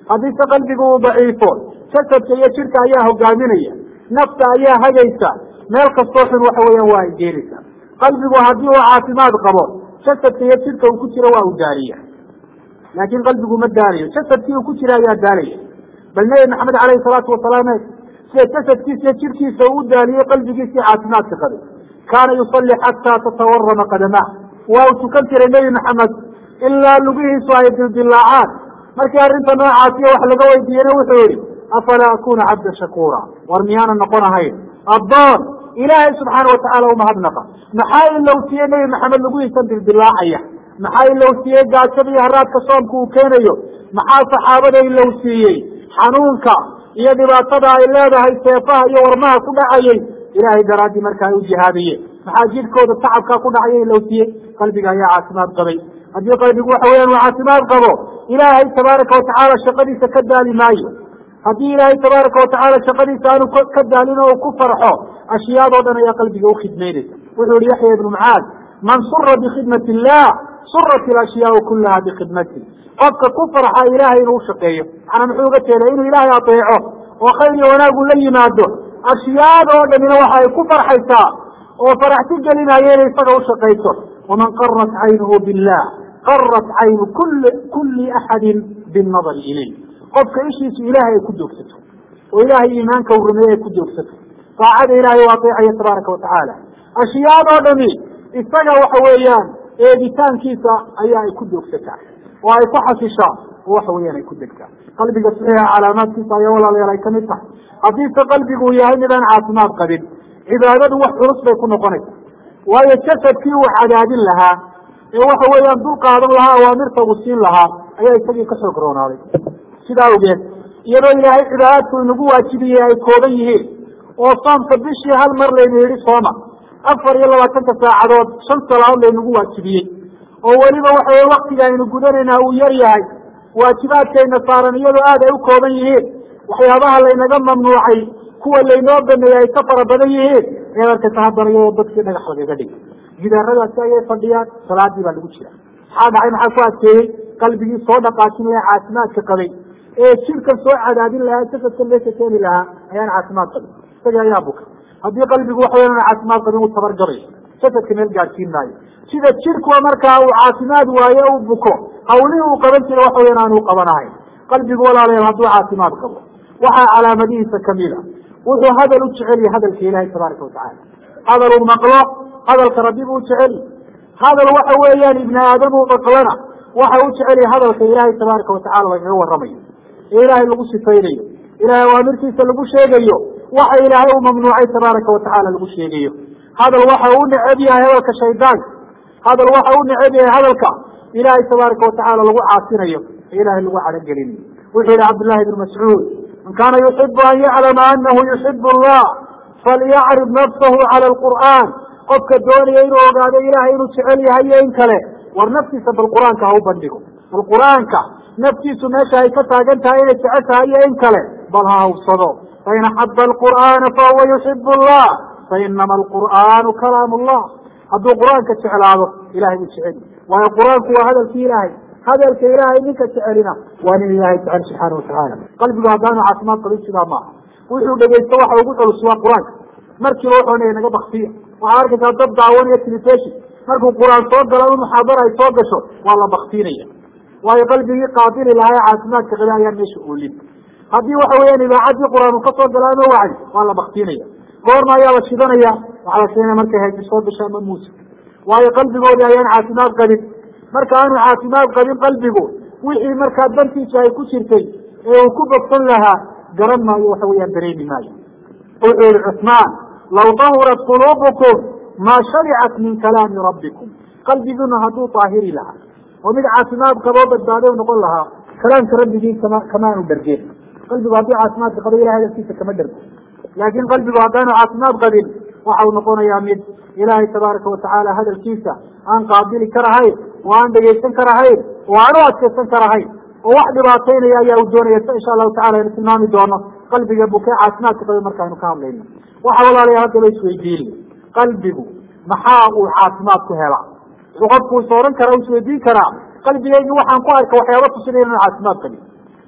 haddii se qalbigu uu daciifo jasadka iyo jirka ayaa hogaaminaya, nafta ayaa hagaysa, meel kastoo xun waxa weeyaan waa ay geenaysaa. qalbigu haddii uu caafimaad qabo jasadka iyo jirka uu ku jiro waa uu daaliya, laakiin qalbigu ma daalayo, jasadkii uu ku jira ayaa daalaya. bal nabi maxamed caleyhi salaatu wasalaam sida jasadkiisa iyo jirkiisa uu daaliyey qalbigiisii caafimaadka qabay, kaana yusalli xataa tatawarama qadamaa, waa uu tukan jiray nebi maxamed ilaa lugihiisu ay dildilaacaan. markii arrinta noocaasiyo wax laga weydiiyena wuxuu yihi afalaa akuna cabda shakuura, war miyaana noqon ahayn addoon ilaahay subxaana watacaala umahadnaqa. maxaa ilowsiiyey nebi maxamed lugihiisan dildilaacaya, maxaa ilowsiiyey gaajada iyo haraadka soomka uu keenayo, maxaa saxaabada ilowsiiyey xanuunka iyo dhibaatada ay leedahay seefaha iyo warmaha ku dhacayay, ilaahay daraadii marka ay u jihaadayeen. maxaa jidhkooda tacabkaa ku dhacaya ilowsiiyey, qalbiga ayaa caafimaad qabay. haddii qalbigu waxa weyaan uu caafimaad qabo ilaahay tabaaraka watacaala shaqadiisa ka daali maayo. haddii ilaahay tabaaraka watacaala shaqadiisa aanu ka daalin oo ku farxo, ashyaadoo dhan ayaa qalbiga ukhidmaynaysa. wuxuu yihi yaxya ibnu mucaad, man sura bikhidmati illah surat ilashyaau kulaha bikhidmati. qofka ku farxa ilaahay inuu ushaqeeyo, macnaa muxuu uga jeeda inuu ilaahay adeeco oo khayr iyo wanaagu la yimaado, ashyaadoo dhanina waxa ay ku farxaysaa oo faraxti gelinaya inay isaga ushaqayso. waman qarat caynuhu billah qarat caynu kuli kuli axadin binnadari ilayh. qofka ishiisu ilaahay ay ku joogsato oo ilaahay iimaanka uu rumeeye ay ku joogsato, daacada ilaahay u adeecayo tabaaraka watacaala, ashyaadoo dhami isaga waxa weeyaan eegitaankiisa ayaa ay ku joogsataa oo ay ku xasishaa oo waxa weeyaan ay ku degtaa. qalbiga saxiixa calaamaadkiisa ayaa walaalayaal ay kamid tahay. haddiise qalbigu uu yahay midaan caafimaad qabin, cibaadadu wax culus bay ku noqonaysa, waayo jasadkii uu cadaadin lahaa ee waxa weeyaan dul qaadan lahaa awaamirta uu siin lahaa ayaa isagii ka xoog roonaaday. sidaa awgeed iyadoo ilaahay cibaadaadku inagu waajibiyey ay kooban yihiin oo soomka bishii hal mar laynu yidhi sooma, afar iyo labaatanka saacadood shan salaadood laynagu waajibiyey, oo weliba waxa weye waktiga aynu gudanayna uu yar yahay, waajibaadkayna saaran iyadoo aad ay u kooban yihiin, waxyaabaha laynaga mamnuucay kuwa laynoo baneeyey ay ka fara badan yihiin, eedarkasa haddana iyadoo dadkii dhagax lagaga dhigay. gidaaradaasi ayay fadhiyaan, salaadii baa lagu jira. maxaa dhacay? maxaa ku adkeeyey? qalbigii soo dhaqaajinaya caafimaadka qabay ee jirkan soo cadaadin lahaa, jasadka meesha keeni lahaa ayaan caafimaad qabin, isaga ayaa buka. haddii qalbigu waxa weyan caafimaad qabin uu tabargabayo, jasadka meel gaadhsiin maayo. sida jirkuwa markaa uu caafimaad waayo uu buko, hawlihii uu qaban jira waxa weyan aanu qabanahayn. qalbigu walaalayaal hadduu caafimaad qabo waxaa calaamadihiisa kamid a wuxuu hadal u jecel yahay hadalka ilaahay tabaaraka watacaala. hadal uu maqlo hadalka rabbi buu jecel yahay. hadal waxa weeyaan ibni aadam uu maqlana waxa u jecel yahay hadalka ilaahay tabaaraka watacaala lagaga waramayo, ee ilaahay lagu sifaynayo, ilaahay awaamirtiisa lagu sheegayo, waxa ilaahay uu mamnuucay tabaaraka watacaala lagu sheegayo. hadal waxa uu neceb yahay hadalka shaydaanka, hadal waxa uu neceb yahay hadalka ilaahay tabaaraka watacaala lagu caasinayo, ee ilaahay lagu cadagelinayo. wuxuu yihi cabdullahi ibnu mascuud, man kaana yuxibu an yaclama anahu yuxibu allah falyacrib nafsahu cala alqur'aan. qofka doonaya inuu ogaado ilaahay inuu jecel yahay iyo in kale, war naftiisa bal qur-aanka ha u bandhigo. bal qur-aanka naftiisu meesha ay ka taagan tahay inay jecel tahay iyo in kale bal ha hawsado. fain axaba alqur'aana fahuwa yuxibu allah fainama alqur'aanu kalaam allah. hadduu qur-aanka jeclaado ilahay buu jecel, waayo qur-aanku waa hadalkii ilaahay. hadalka ilaahay ninka jecelina waa nin ilaahay jecel subxaana watacaala. qalbigu haddaanu caafimaad qabin sidaa maaha. wuxuu dhegaysto waxa ugu culus waa qur-aanka. markiiba wuxuu naga baktiya, waxaa arkaysaa dad daawanaya telefishon, markuu qur-aan soo galo in muxaadara ay soo gasho waa la baktiinaya, waayo qalbigii qaadili lahaa ee caafimaadka qaba ayaan meesha oolin. haddii waxa weeyaan idaacaddii qur-aan uu kasoo galo ama wacdi waa la baktiinaya. goorma ayaa la shidanaya? waxaa la shidanaya markay haysi soo gasho ama muusik, waayo qalbigoodii ayaan caafimaad qabin. marka aanu caafimaad qabin qalbigu wixii markaa dantiisa ay ku jirtay ee uu ku bogsan lahaa garan maayo, waxa weeyaan dareemi maayo. wuxuu yihi cusmaan, law dahurat quluubukum maa sharicat min kalaami rabbikum. qalbiguna hadduu daahiri lahaa oo mid caafimaad qaboo badbaado noqon lahaa, kalaamka rabbigii kama kamaanu dhargeen. qalbigu hadduu caafimaadka qabo ilahay hadalkiisa kama dhargo, laakiin qalbigu haddaanu caafimaad qabin waxa uu noqonayaa mid ilaahay tabaaraka watacaala hadalkiisa aan qaabili karahayn oo aan dhegaysan karahayn oo aan u adkaysan karahayn oo wax dhibaataynaya ayaa uu doonaya. insha allahu tacala aynu tilmaami doono qalbiga bukee caafimaadka qaba markaaynu ka hadlayno. waxa walaalayaa haddaba isweydiin, qalbigu maxaa uu caafimaad ku helaa? wuxuu qofku is oran karaa, isweydiin karaa, qalbigeygi waxaan ku arka waxyaaba tusinaya inaan caafimaad qabin.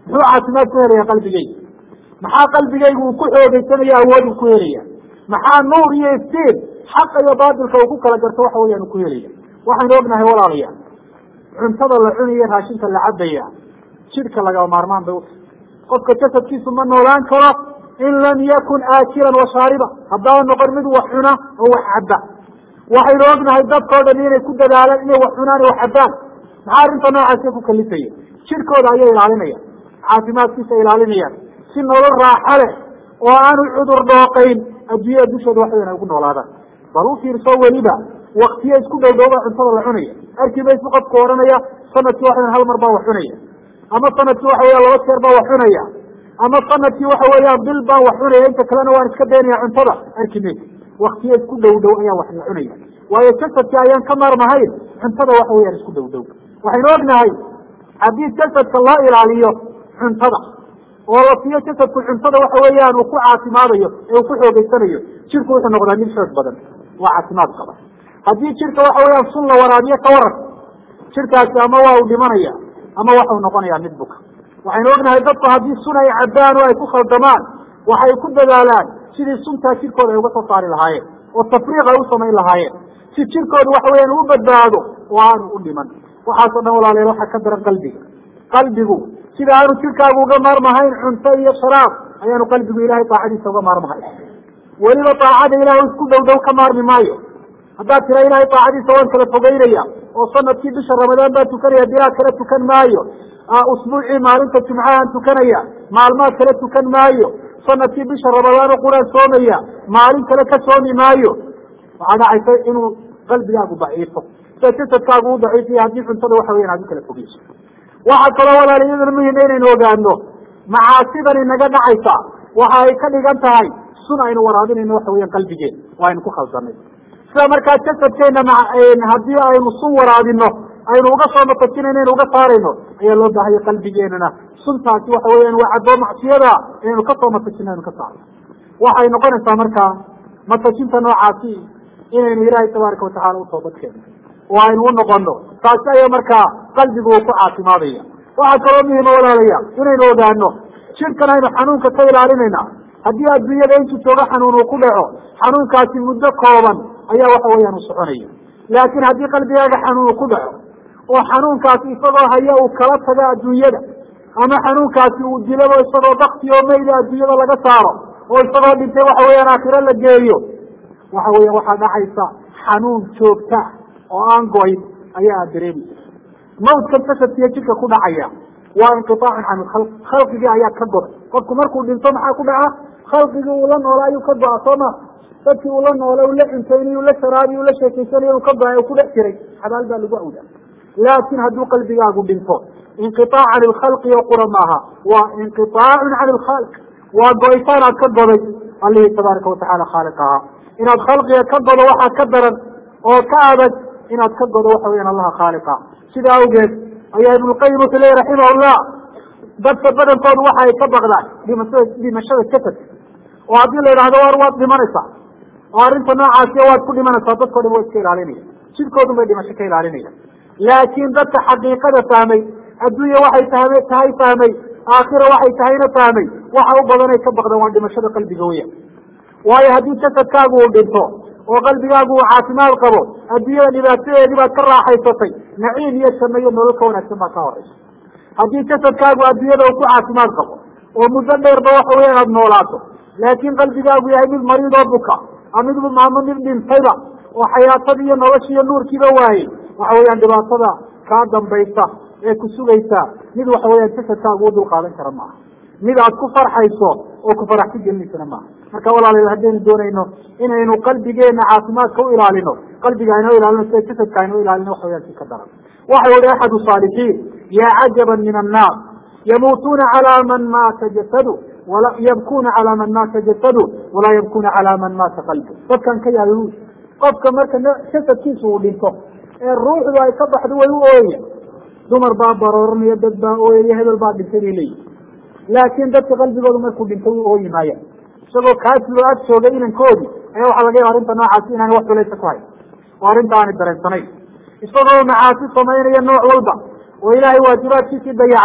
muxuu caafimaad ku helaya qalbigayga maxaa qalbigaygu uu ku xoogeysanaya awood uu ku helaya maxaa nuur iyo iftiin xaqa iyo baatilka uu ku kala garto waxa weeyaan uu ku helaya waxaynu ognahay walaalayaal cuntada la cunayo raashinka la cabaya jidhka lagama maarmaan bay utahay qofka jasadkiisu ma noolaan karo in lam yakun aakilan wa shaariba haddaba noqon mid wax cuna oo wax cabba waxaynu ognahay dadkao dhan inay ku dadaalaan inay wax cunaan wax cabbaan maxaa arrinta noocaasi ku kalifaya jidhkooda ayay ilaalinayaan caafimaadkiisa ilaalinayaan si nolol raaxa leh oo aanu cudur dhooqayn adduunyada dushooda waxaweyan ay ugu noolaadaan bal u fiirso weliba waktiya isku dhowdhowba cuntada la cunaya arki maysu qofku odhanaya sanadkii waxaweyan hal mar baa wax cunaya ama sanadkii waxa weeyaan laba jeer baa wax cunaya ama sanadkii waxa weeyaan bil baan wax cunaya inta kalena waan iska daynaya cuntada arki maysa waktiya isku dhow dhow ayaa wax la cunaya waayo jasadkii ayaan ka maarmahayn cuntada waxa weeyaan isku dhow dhow waxaynu ognahay haddii jasadka loo ilaaliyo cuntada oo la siiyo jasadku cuntada waxa weeyaan uu ku caafimaadayo ee uu ku xoogeysanayo jirku wuxuu noqdaa mid xoog badan waa caafimaad qaba haddii jirka waxa weeyaan sun la waraabiyo ka waran jirkaasi ama waa uu dhimanaya ama waxau noqonayaa mid buka waxaynu ognahay dadku haddii sun ay cabbaan oo ay ku khaldamaan waxay ku dadaalaan sidii suntaa jirkooda ay uga soo saari lahaayeen oo tafriiq ay u samayn lahaayeen si jirkooda waxa weeyaan u badbaado oo aanu u dhiman waxaasoo dhan walaalayaal waxaa ka daran qalbiga qalbigu sida aanu jirkaagu uga maarmahayn cunto iyo sharaab ayaanu qalbigu ilahay daacadiisa uga maarmahayn weliba daacada ilahay isku dhow dhow ka maarmi maayo haddaad tira ilahay daacadiisa waan kala fogeynaya oo sanadkii bisha ramadaan baan tukanaya bilaa kala tukan maayo usbuucii maalinta jumcahaan tukanaya maalmaad kala tukan maayo sanadkii bisha ramadaano quraan soomaya maalin kale ka soomi maayo waxaa dhacaysa inuu qalbigaagu daciifo sida jasadkaagu u daciifiya haddii cuntada waxa weyan aad u kala fogeyso waxaa kaloo walaaliyadana muhima inaynu ogaano macaasidan inaga dhacaysa waxa ay ka dhigan tahay sun aynu waraabinayno waxa weyan qalbigeena oo aynu ku khaldanay sida markaa jasadkeena haddii aynu sun waraabino aynu uga soo matajinayno aynu uga saarayno ayaa loo baahaya qalbigeenana suntaasi waxa weeyaan waa cadoo macsiyada inaynu kasoo matajino aynu ka saarno waxay noqonaysaa markaa matajinta noocaasi inaynu ilaahay tabaaraka watacala u toobadkeeno oo aynu u noqono taasi ayaa markaa qalbigu uu ku caafimaadaya waxaa kaloo muhima walaalayaal inaynu ogaano jirkan aynu xanuunka ka ilaalinayna haddii adduunyada intu joogo xanuun uu ku dhaco xanuunkaasi muddo kooban ayaa waxa weeyaan u soconaya laakiin haddii qalbigaaga xanuun uu ku dhaco oo xanuunkaasi isagoo haya uu kala tago adduunyada ama xanuunkaasi uu dilabo isagoo bakti oo mayda adduunyada laga saaro oo isagoo dhintay waxa weeyaan aakhiro la geeyo waxa weeyaan waxaa dhacaysa xanuun joogta oo aan goyn ayaa aad dareemaysa mawdkan jasadkiiyo jirka ku dhacaya waa inqiطaacun can ilkhalq khalqigii ayaa ka goday qofku markuu dhinto maxaa ku dhaca khalqigii uu la noola ayuu ka go-a soo ma dadkii uu la noola u la cuntaynay u la sharaabiy u la sheekaysanay u ka go-ay u ku dhex jiray xabaal baa lagu awdaa laakin hadduu qalbigaagu dhinto inqiطaac can ilkhalqi oo qura maaha waa inqiطaacun can ilkhalq waa go-itaan aad ka goday allihii tabaaraka watacala khaaliq ahaa inaad khalqiga ka godo waxaa ka daran oo ka adag inaad ka godo waxa weyan allaha khaaliqa sida awgeed ayaa ibnulqayim wuxuu leeyahy raximahullah dadka badankoodu waxa ay ka baqdaan dhimashada dhimashada jasadka oo haddii la yidhahdo war waad dhimanaysaa oo arrinta noocaasiya waad ku dhimanaysaa dadkao dhan waa iska ilaalinaya jidkoodun bay dhimasho ka ilaalinaya laakiin dadka xaqiiqada fahmay adduunya waxay tahay tahay fahmay aakhira waxay tahayna fahmay waxa u badanay ka baqdaan waa dhimashada qalbiga weya waayo haddii jasadkaagu uu dhinto oo qalbigaagu uu caafimaad qabo adduunyada dhibaatadeedii baad ka raaxaysatay naciim iyo janno iyo nolol ka wanaagsan baa ka horeysa haddii jasadkaagu adduunyada uu ku caafimaad qabo oo muddo dheerba waxa weya inaad noolaato laakiin qalbigaagu yahay mid mariidoo buka ama mid ama mid dhintayba oo xayaatadii iyo noloshii iyo nuurkiiba waayey waxa weeyaan dhibaatada kaa dambaysa ee ku sugaysa mid waxa weeyaan jasadkaagu u dul qaadan kara maaha mid aad ku farxayso oo ku farax ku gelinaysana maaha marka walaalayaal haddaynu doonayno inaynu qalbigeena caafimaadka u ilaalino qalbiga aynoo ilaalino sida jasadka aynoo ilaalino waxa weyaan si ka daran waxau ihi axadu saalixiin yaa cajaban min annaas yamuutuuna calaa man maata jasadu wala yabkuna calaa man maata jasadu walaa yabkuna calaa man maata qalbu dadkan ka yaabay qofka marka jasadkiisa uu dhinto ee ruuxdu ay ka baxdo way u ooyaya dumar baa barooranaya dad baa ooyaya hebel baa dhintay bay leeyihi laakiin dadka qalbigoodu markuu dhinto u ooyi maaya isagoo kaas loo ag joogay inankoodi ayaa waxaa laga yaba arrinta noocaasi inaani wax culaysa ku hayn oo arrinta aani dareensanayn isagoo macaasi samaynaya nooc walba oo ilaahay waajibaadkiisii dayacay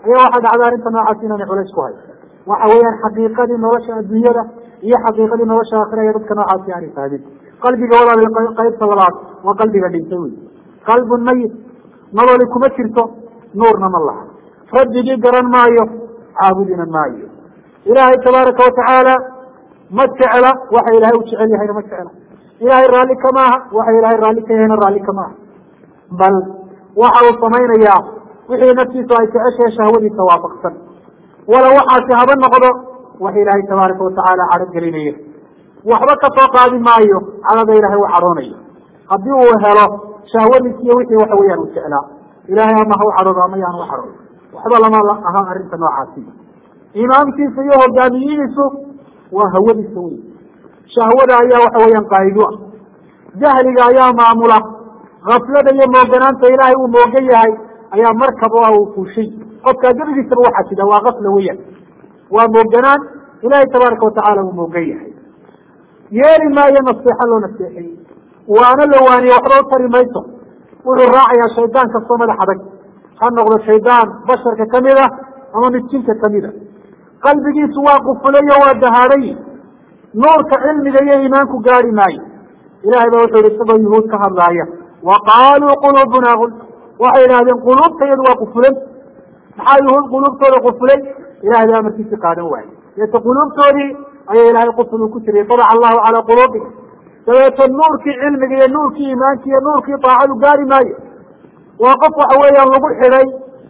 ayaa waxaa dhacda arrinta noocaas inaanay culays ku hay waxa weeyaan xaqiiqadii nolosha adduunyada iyo xaqiiqadii nolosha aakhira ee dadka noocaasi aanay fahmin qalbiga walaal qaybta labaad waa qalbiga dhintay wey qalbun mayit nololi kuma jirto nuurna ma laha rabbigii garan maayo caabudina maayo ilaahay tabaaraka watacaala ma jecla waxa ilaahay u jecel yahayna ma jecla ilaahay raalli kama aha waxa ilaahay raalli ka yahayna raalli kama aha bal waxa uu samaynayaa wixii naftiisu ay jeceshahay shahwadiisa waafaqsan wala waxaasi haba noqdo wax ilaahay tabaaraka watacaala cadho gelinaya waxba ka soo qaadi maayo cadhada ilaahay u cadhoonayo haddii uu helo shahwadiis iyo wixii waxa weeyaan u jeclaa ilaahay ama ha u cadhoodo ama yaan u cadhoodo waxba lama aha arrinta noocaasi imaamkiisa iyo hogaamiyihiisu waa hawadiisa wey shahwada ayaa waxa weeyaan qaa'idu ah jahliga ayaa maamula gaflada iyo mooganaanta ilaahay uu moogan yahay ayaa markaba uu fuushay qofkaa gebigiisaba waxaa jida waa gafla weeyaan waa mooganaan ilaahay tabaaraka watacaala uu moogan yahay yeeli maayo naseexa loo naseexeeyey waana la waaniye waxba u tari mayso wuxuu raacayaa shaydaan kastoo madax adag ha noqdo shaydaan basharka kamid ah ama midjinka kamid a qalbigiisu waa qufulayo waa dahaaday nuurka cilmiga iyo iimaanku gaari maayo ilahay ba wuxuu yihi isagoo yuhuud ka hadlaaya wa qaaluu quluubuna gul waxay idhahdeen quluubta iyadu waa qufulan maxaa yuhuud quluubtooda qufulay ilahay ba amarkiisi qaadan waaye deeto quluubtoodii ayaa ilaahay quful uu ku jiriyay tabaca allahu calaa quluubihim dabeeto nuurkii cilmiga iyo nuurkii iimaanki iyo nuurkii daacadu gaari maayo waa qof waxa weeyaan lagu xidhay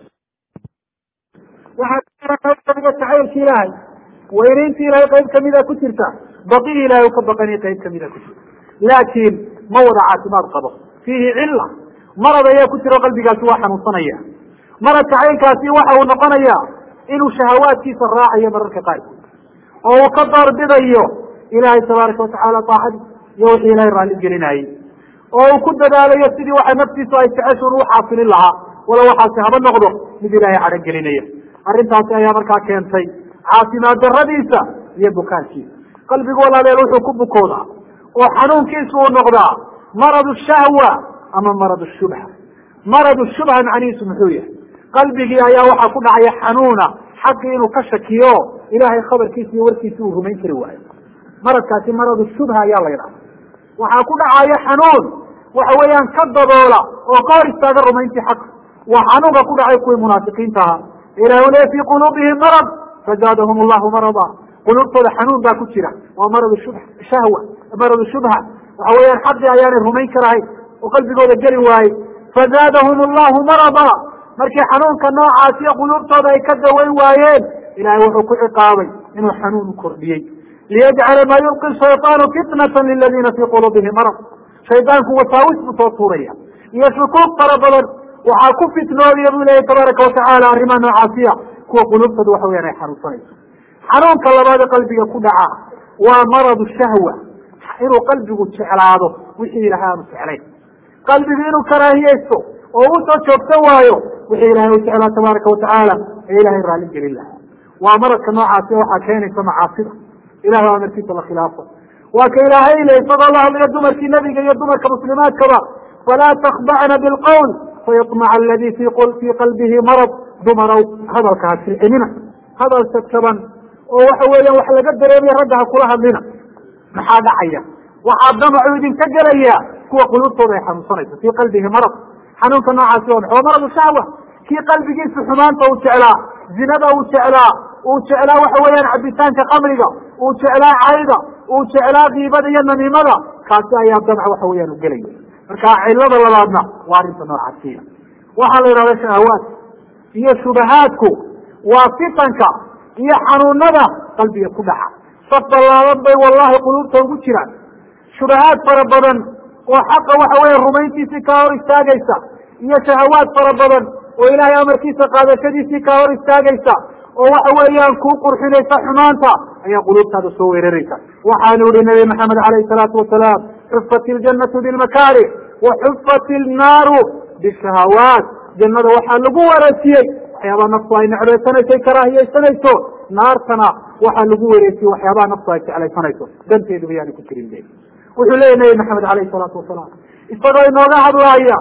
waxaa jacaylki ilaahay weynaynti ilahay qayb kamida ku jirta baqii ilahay u ka baqani qayb kamida ku jirta laakiin ma wada caafimaad qabo fiihi cilla marad ayaa ku jiro qalbigaasi waa xanuunsanaya marad jacaylkaasi waxa uu noqonaya inuu shahawaadkiisa raacayo mararka qaarkood oo uu ka doorbidayo ilaahay tabaaraka watacaala daacadi iyo wixii ilahay raalli gelinayey oo uu ku dadaalayo sidii waxa naftiisu ay jeceshuun u xaasilin lahaa wala waxaasi haba noqdo mid ilaahay cadho gelinaya arrintaasi ayaa markaa keentay caafimaad daradiisa iyo bukaankiisa qalbigu walaaleel wuxuu ku bukoodaa oo xanuunkiisu uu noqdaa marad shahwa ama marad shubha marad shubha macnihiisu muxuu yahay qalbigii ayaa waxaa ku dhacaya xanuuna xaqii inuu ka shakiyo ilaahay khabarkiisa iyo warkiisa uu rumayn kari waayo maradkaasi marad shubha ayaa la yidhaha waxaa ku dhacaya xanuun waxa weeyaan ka daboola oo ka hor istaaga rumayntii xaq waa xanuunka ku dhacay kuwii munaafiqiinta ahaa ilahi le fii quluubihim marad fazaadahum allahu marada quluubtooda xanuun baa ku jira waa marad shub shahwa marad shubha waxa weeyaan xaqii ayaanay rumayn karahayn oo qalbigooda geli waaye fazaadahum allahu marada markii xanuunka noocaasiyo quluubtooda ay ka dawayn waayeen ilahay wuxuu ku ciqaabay inuu xanuun u kordhiyey liyajcala maa yulqi shayطaanu fitnata liladiina fii quluubihim marad shaydaanku wasaawis buu soo tuuraya iyo shukuug fara badan waxaa ku fitnoodaya bu ilahi tabaaraka watacaala arrimaha noocaasiya kuwa quluubtooda waxa weyaan ay xanuunsanayso xanuunka labaad ee qalbiga ku dhaca waa maradu shahwa inuu qalbigu jeclaado wixii ilahay aanu jeclayn qalbigu inuu karaahiyeysto oo u soo joogsan waayo wixii ilahay u jeclaa tabaaraka watacaala ee ilahay raalli gelin lahaa waa maradka noocaasi waxaa keenaysa macaasida ilahay amarkiisa la khilaafo waa ka ilaahay le isagoo la hadlayo dumarkii nebiga iyo dumarka muslimaadkaba falaa takdacna bilqowl fayطmca aladi fii qalbihi marad dumarow hadalka ha silcinina hadal jabjaban oo waxa weeyaan wax laga dareemaya ragga ha kula hadlina maxaa dhacaya waxaa damacu idinka gelaya kuwa quluubtooda ay xanuunsanayso fii qalbihi marad xanuunka noocaasi waa waa maradu shahwa kii qalbigiisa xumaanta uu jeclaa zinada uu jeclaa uu jeclaa waxa weeyaan cabitaanka kamriga uu jeclaa cayda uu jeclaa kiibada iyo namiimada kaasi ayaa damc waxa weeyaan u gelaya marka cilada labaadna waa arrinta noocaasiya waxaa la yidhahda shahawaat iyo shubahaadku waa fitanka iyo xanuunada qalbiga ku dhaca saf ballaaban bay wallahi quluubta ugu jiraan shubahaad fara badan oo xaqa waxa weya rumayntiisii kaa hor istaagaysa iyo shahawaad fara badan oo ilaahay amarkiisa qaadashadiisii kaa hor istaagaysa oo waxa weeyaan kuu qurxinaysa xumaanta ayaa quluubtaada soo weeraraysa waxaanu ihi nabi maxamed calayhi salaatu wasalaam xufat iljanatu bilmakaarih wa xufat ilnaaru bishahawaat jannada waxaa lagu wareejiyey waxyaabaha naftu ay necbaysanayso ay karaahiyeysanayso naartana waxaa lagu wareejiyey waxyaabaha naftu ay jeclaysanayso danteeduba yaani ku jirin be wuxuu leeyahy nabi maxamed calayhi salaatu wasalaam isagoo inooga hadlaaya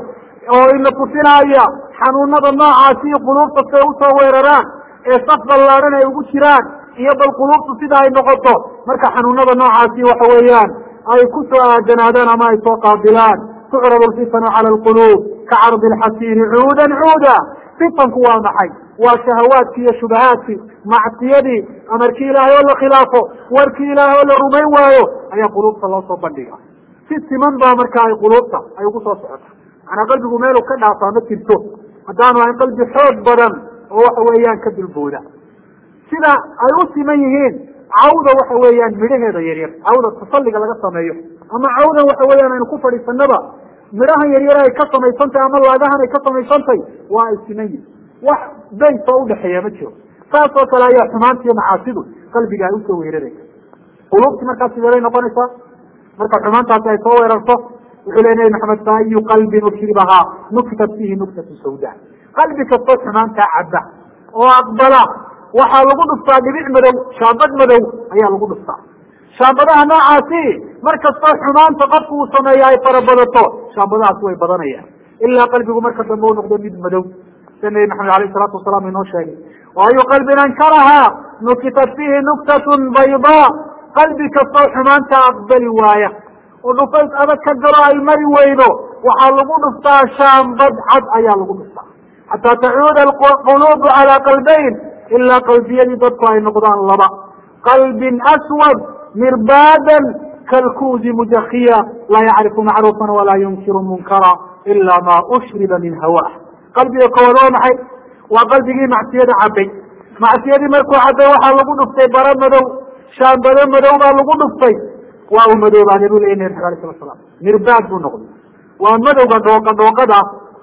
oo ina tusinaya xanuunada noocaasi quluubta say usoo weeraraan ee saf ballaaran ay ugu jiraan iyo bal quluubtu sida ay noqoto marka xanuunada noocaasi waxa weeyaan ay ku soo aadanaadaan ama ay soo qaabilaan tucradu lfitanu cala alquluub ka cardi alxasiiri cuudan cuuda fitanku waa maxay waa shahawaadkii iyo shubahaadkii macsiyadii amarkii ilaahay oo la khilaafo warkii ilaahay oo la rumayn waayo ayaa quluubta loo soo bandhiga si siman baa marka ay quluubta ay ugu soo socota manaa qalbigu meelu ka dhaafaa ma jirto haddaanu ahayn qalbi xoog badan oo waxa weeyaan ka dulbooda sida ay u siman yihiin cawda waxa weeyaan midhaheeda yaryar cawda tasalliga laga sameeyo ama cawdan waxa weeyaan aynu ku fadhiisanaba midhahan yaryar ay ka samaysantahy ama laagahan ay ka samaysantay waa ay siman yihin wax bays oo udhexeeya ma jiro saas oo kale ayaa xumaanta iyo macaasidu qalbiga ay usoo weeraraysa quluubtii markaas sideeday noqonaysaa marka xumaantaasi ay soo weerarto wuxuu ley nabi maxamed fa ayu qalbin ushribahaa nuktat fiihi nuktatu sawda qalbi kastoo xumaantaa cabba oo aqbala waxaa lagu dhuftaa dhibic madow shaambad madow ayaa lagu dhuftaa shaambadaha noocaasi mar kastoo xumaanta qofku uu sameeya ay farabadato shaambadahaasi way badanayaan ilaa qalbigu marka dambe u noqdo mid madow sida nabi maxamed alayh salaatu wasalaam inoo sheegay waayu qalbin ankarahaa nukitat fiihi nuktatun baydaa qalbi kastoo xumaanta aqbali waaya oo dhufays adag ka galo ay mari weydo waxaa lagu dhuftaa shaambad cad ayaa lagu dhuftaa xataa tacuuda alquluubu calaa qalbayn ilaa qalbiyadii dadku ay noqdaan laba qalbin aswad mirbaadan kalkuuzi mujakiya laa yacrifu macruufan walaa yunkiru munkara ila ma ushriba min hawaah qalbiga koowaad waa maxay waa qalbigii macsiyada cabay macsiyadii markuu cabay waxaa lagu dhuftay bara madow shaambado madow baa lagu dhuftay waa uu madoobaade bu leya nabi ala sala slam mirbaad buu noqday waa madowga dhooqa dhooqada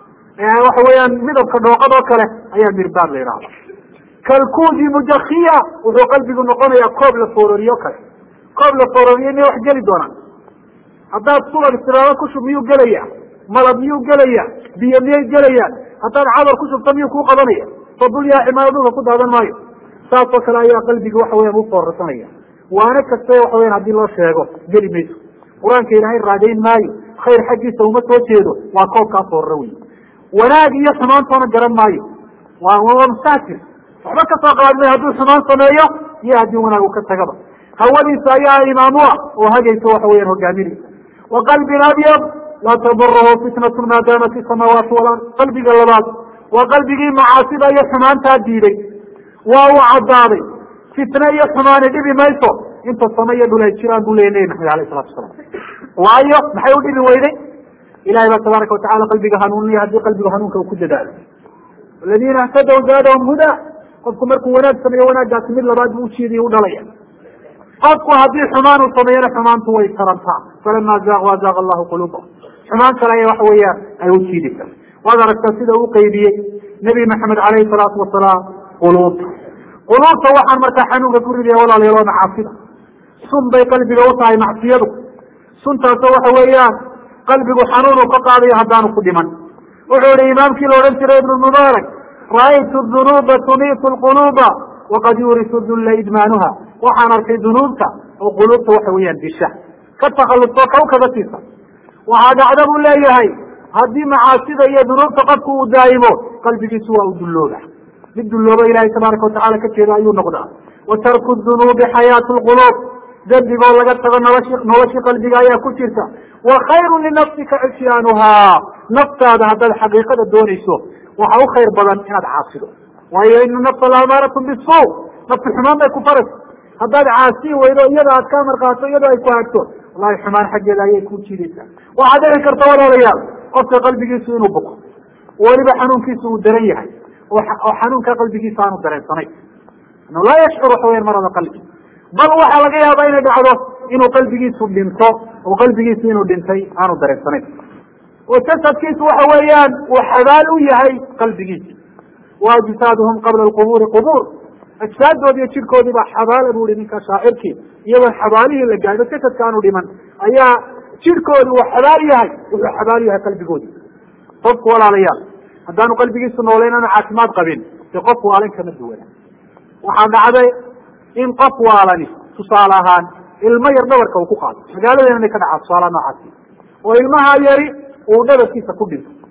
waxa weeyaan midabka dhooqadoo kale ayaa mirbaad la yidhahda kalkuuzi mujakiya wuxuu qalbigu noqonayaa koob la foororiyo kale koob la foororiyo miyay wax geli doonaan haddaad subag istiraado ku shub miyuu gelaya malab miyuu gelaya biyo miyay gelayaan haddaad cadar ku shubta miyuu kuu qabanaya fadul yaa ximaado dhulka ku daadan maayo saas oo kale ayaa qalbiga waxa weyan u foorarsanaya waana kaste waxa weyan haddii loo sheego geli mayso qur-aanka ilaahay raadayn maayo khayr xaggiisa uma soo jeedo waa koobkaa fooraro wey wanaag iyo xumaantoona garan maayo waa waa mustaajir waxba kasoo qaadmay hadduu xumaan sameeyo iyo haddii wanaag uu ka tagaba hawadiisa ayaa imaamu ah oo hagaysa waxa weyan hogaaminaysa wa qalbin abyad laa tadurahu fitnatu maa daamat isamaawaati walard qalbiga labaad waa qalbigii macaasida iyo xumaantaa diiday waa uu caddaaday fitne iyo xumaani dhibi mayso inta sama iyo dhul ay jiraan buu leya nabi maxamed alayh salatu wasalaam waayo maxay u dhibi weyday ilahay baa tabaaraka watacala qalbiga hanuuniya haddii qalbiga hanuunka uu ku dadaalo aladiina htadow zaadahum huda qofku markuu wanaag sameeyo wanaaggaasi mid labaad buu ujeediya u dhalaya qofku haddii xumaan uu sameeyana xumaantu way tarantaa falama zaaqu azaaqa allahu quluubahum xumaan kale aya waxa weeyaan ay ujiidaysa waad aragtaa sida uu qeybiyey nebi maxamed alayhi salaatu wasalaam quluubta quluubta waxaan markaa xanuunka ku ridaya walaalayaal macaasida sun bay qalbiga u tahay macsiyadu suntaasoo waxa weeyaan qalbigu xanuunu ka qaadayo haddaanu ku dhiman wuxuu ihi imaamkii la odhan jiray ibnu mubaarak ra'aytu dunuuba tuniitu lquluuba waqad yurisu dulla idmaanuha waxaan arkay dunuubta oo quluubta waxa weeyaan disha ka takhalustoo kaw kaga siisa waxaa dhacda buu leeyahay haddii macaasida iyo dunuubta qofku uu daa'imo qalbigiisu waa u dullooba mid dullooba ilaahay tabaaraka watacala ka jeeda ayuu noqdaa wa tarku dunuubi xayaatu lquluub dembigoo laga tago noloshi noloshii qalbiga ayaa ku jirta wa khayru linafsika cisyaanuhaa naftaada haddaad xaqiiqada doonayso waxa u khayr badan inaad caasido waayo ina nafsa laamaaratun bisuu nafsi xumaan bay ku faraysa haddaad caasii weydo iyada aad ka amar qaato iyadoo ay ku hagto wallahi xumaan xaggeeda ayay ku jiidaysaa waxaad dhici karta walaalayaal qofka qalbigiisu inuu buko weliba xanuunkiisu uu daran yahay oo xanuunka qalbigiisa aanu dareensanay anu laa yashcur waxa weyan marada qalbi bal waxaa laga yaabaa inay dhacdo inuu qalbigiisu dhinto oo qalbigiisu inuu dhintay aanu dareensanayn oo jasadkiisu waxa weeyaan uu xabaal u yahay qalbigiisa wa ajsaaduhum qabla alqubuuri qubuur ajsaaddoodi iyo jirkoodii baa xabaala bu ihi ninka shaacirkii iyadoo xabaalihii la gaadho jasadka aanu dhiman ayaa jirkoodi uu xabaal yahay wuxuu xabaal yahay qalbigoodi qofku walaalayaal haddaanu qalbigiisu nooleyn aanu caafimaad qabin de qof waalan kama duwana waxaa dhacday in qof waalani tusaale ahaan ilmo yar dhabarka uu ku qaado magaaladeena inay ka dhacaa tusaalaha noocaasi oo ilmaha yari uu dhabarkiisa ku dhinto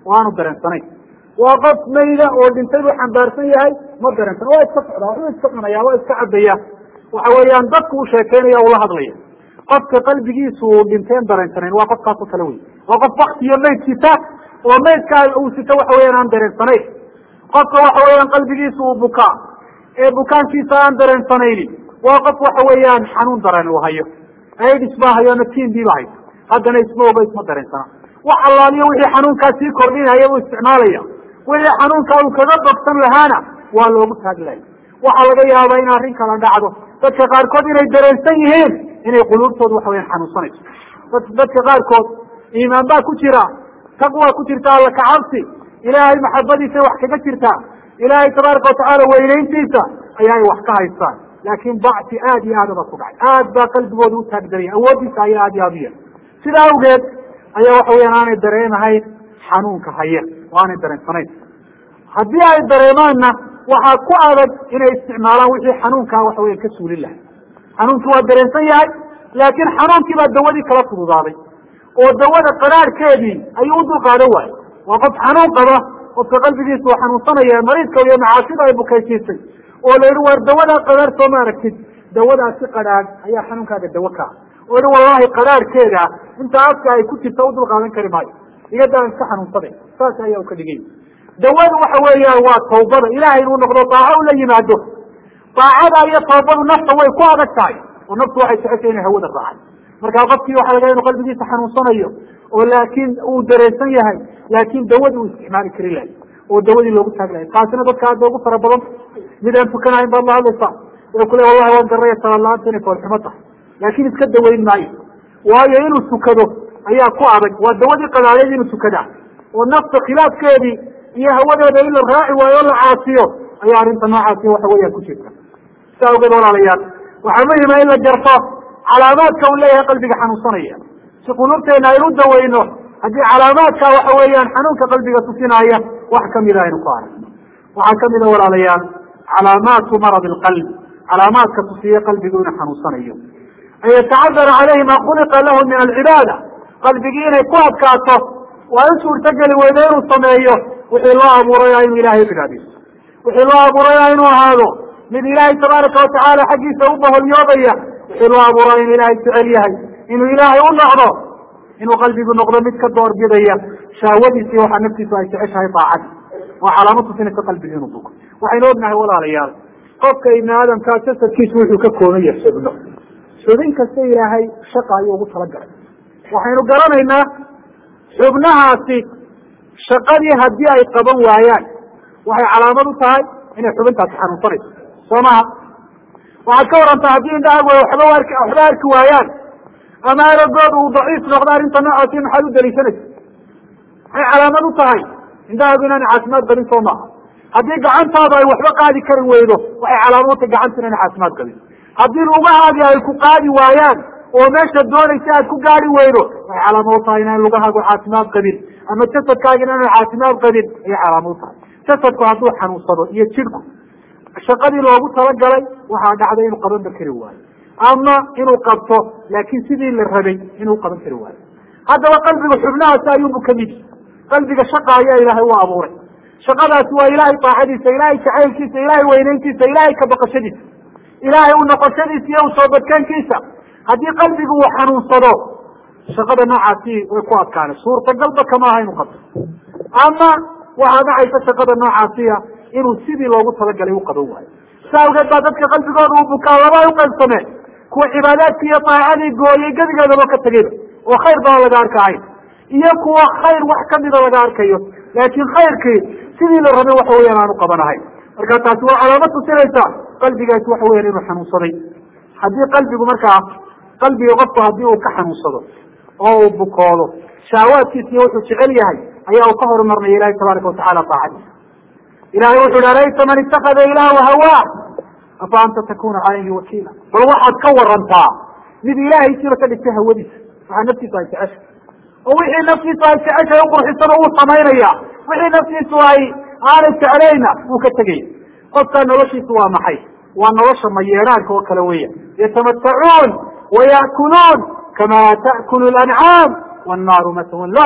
waanu dareensanayn waa qof mayda oo dhintay buu xambaarsan yahay ma dareensan waa iska socdaa waxbuu iska cunaya waa iska cabaya waxa weeyaan dadku u sheekeynaya ula hadlaya qofka qalbigiisu uu dhinteen dareensanayn waa qofkaas oo kale wey waa qof waktiyo mayd sita oo maydkaa uu sito waxa weeyaan aan dareensanayn qofka waxa weeyaan qalbigiisu uu bukaa ee bukaankiisa aan dareensanayni waa qof waxa weeyaan xanuun dareen uu hayo aidis baa hayo ama tin b ba hayo haddana isma oga isma dareensana wax allaaliyo wixii xanuunkaa sii kordhinaya buu isticmaalaya wixii xanuunkaa uu kaga bogsan lahaana waa loogu taagilaya waxaa laga yaabaa in arrin kala dhacdo dadka qaarkood inay dareensan yihiin inay quluubtooda waxa weyan xanuunsanayso dadka qaarkood iimaan baa ku jira taqwa ku jirta alla kacabsi ilaahay maxabadiisa wax kaga jirtaa ilaahay tabaaraka watacaala weynayntiisa ayaay wax ka haystaan laakiin bacsi aad iyo aad ba ku dhacay aad baa qalbigooda u taagdaraya awoodiisa ayaa aad iyo aad u yar sidaa awgeed ayaa waxa weyaan aanay dareemahayn xanuunka haya oo aanay dareensanayn haddii ay dareemaanna waxaa ku adag inay isticmaalaan wixii xanuunkaa waxa weyan ka suulin lahay xanuunkii waa dareensan yahay laakiin xanuunkii baa dawadii kala fududaaday oo dawada qaraarhkeedii ayuu u dulqaadan waayo waa qof xanuun qaba qofka qalbigiisa uu xanuunsanaya mariidka iyo macaasida ay bukaysiisay oo la yihi war dawadaa qadaar soo ma aragtid dawadaasi qadhaadh ayaa xanuunkaaga dawo kaa oo yihi wallahi qadaarhkeeda inta afka ay ku jirta u dulqaadan kari maayo igadaan iska xanuunsaday saas ayaa u ka dhigay dawadu waxa weeyaan waa tawbada ilahay inuu noqdo daaco u la yimaado daacada iyo tawbadu nafta way ku adag tahay oo naftu waxay jeceshay inay hawada raacay markaa qofkii waxa laga inu qalbigiisa xanuunsanayo oo laakiin uu dareensan yahay laakiin dawadi uu isticmaali kari lahay oo dawadii loogu taag lahay taasina dadka aada ugu fara badan mid aan tukanahayn baad la hadlaysaa oo kule wallahi waan garaya salaad-aanta inay foolxumo tahay laakiin iska dawayn maayo waayo inuu tukado ayaa ku adag waa dawadii qadaadeed inuu tukadaa oo nafta khilaafkeedii iyo hawadeeda in la raaci waayo o la caasiyo ayaa arrinta noocaasi waxa weeyaan ku jirta sa awgeed walaalayaal waxaa muhima in la jarto calaamaadka uu leeyahay qalbiga xanuunsanaya si quluubteena aynu u daweyno haddii calaamaadka waxa weeyaan xanuunka qalbiga tusinaya wax kamida aynu ku aragno waxaa kamida walaalayaal calaamaatu marad alqalb calaamaadka tusiya qalbigu inuu xanuunsanayo an yatacadara caleyhi ma khuliqa lahu min alcibaada qalbigii inay ku adkaato waa in suurtageli weydo inuu sameeyo wixii loo abuuraya inuu ilahay cibaadaysto wixii loo abuuraya inuu ahaado mid ilaahay tabaaraka watacaala xaggiisa u baholyoobaya wixii loo abuuraya in ilaahay jecel yahay inuu ilaahay u noqdo inuu qalbigu noqdo mid ka doorbidaya shaawadiisi waxaa naftiisu ay jeceshahay daacadi waa calaamo tusinaysa qalbiga inuu buko waxaynu ognahay walaalayaal qofka ibni aadamkaa jasadkiisu wuxuu ka kooban yahay xubno xubin kasta ilaahay shaqa ayuu ugu talagalay waxaynu garanaynaa xubnahaasi shaqadii haddii ay qaban waayaan waxay calaamad u tahay inay xubintaasi xanuunsanayso soo maha waxaad ka warantaa haddii indhahaagu waxba arki waxba arki waayaan ama aragooda uu daciif noqdo arrinta noocaasi maxaad u daliishanaysa maxay calaamad u tahay indhahaagu inaana caafimaad qabin soo maaha haddii gacantaadu ay waxba qaadi kari weydo waxay calaamad utahay gacanta inaana caafimaad qabin haddii lugahaagi ay ku qaadi waayaan oo meesha doonaysa aad ku gaadi weydo waxay calaamad u tahay inaan lugahaagu caafimaad qabin ama jasadkaaga inaana caafimaad qabin ayay calaamad u tahay jasadku hadduu xanuunsado iyo jidhku shaqadii loogu talagalay waxaa dhacday inuu qabanba kari waayo ama inuu qabto laakiin sidii la rabay inuu qaban kari waayo haddaba qalbiga xubnahaasi ayuunbu kamid qalbiga shaqa ayaa ilaahay u abuuray shaqadaasi waa ilaahay daacadiisa ilaahay jacaylkiisa ilaahay weynayntiisa ilaahay kabaqashadiisa ilaahay u noqoshadiisa iyo u soobadkeenkiisa haddii qalbigu uu xanuunsado shaqada noocaasi way ku adkaanay suurtagalba kama aha inuu qabto ama waxaa dhacaysa shaqada noocaasiya inuu sidii loogu talagalay u qaban waayo sa awgeed baa dadka qalbigooda uu bukaa laba ay uqaybsameen kuwa cibaadaadkii iyo daacadii gooyay gebigeedaba ka tegeyba oo khayr baa laga arkahayn iyo kuwa khayr wax kamida laga arkayo laakiin khayrkii sidii la rabay waxa weeyaan aanu qabanahayn marka taasi waa calaamad tusinaysa qalbigaasi waxa weyan inuu xanuunsaday haddii qalbigu markaa qalbiga qofku haddii uu ka xanuunsado oo uu bukoodo shahwaadkiisa iyo wuxuu jecel yahay ayaa uu ka horumarnaya ilahi tabaaraka watacala daacadiisa ilahay wuxu uhi alaysa man itakada ilaahu hawaa afa anta takunu calayhi wakiila bal waxaad ka warantaa mid ilaahay siba ka dhigtay hawadiisa waxaa naftiisu ay jeceshay oo wixii naftiisu ay jeceshay uqurxisano wuu samaynaya wixii naftiisu ay aanay jeclayna wuu ka tegaya qofkaa noloshiisu waa maxay waa nolosha mayeeraanka oo kale weya yatamatacuun waya'kuluun kama ta'kulu lancaam wannaaru maswan lahum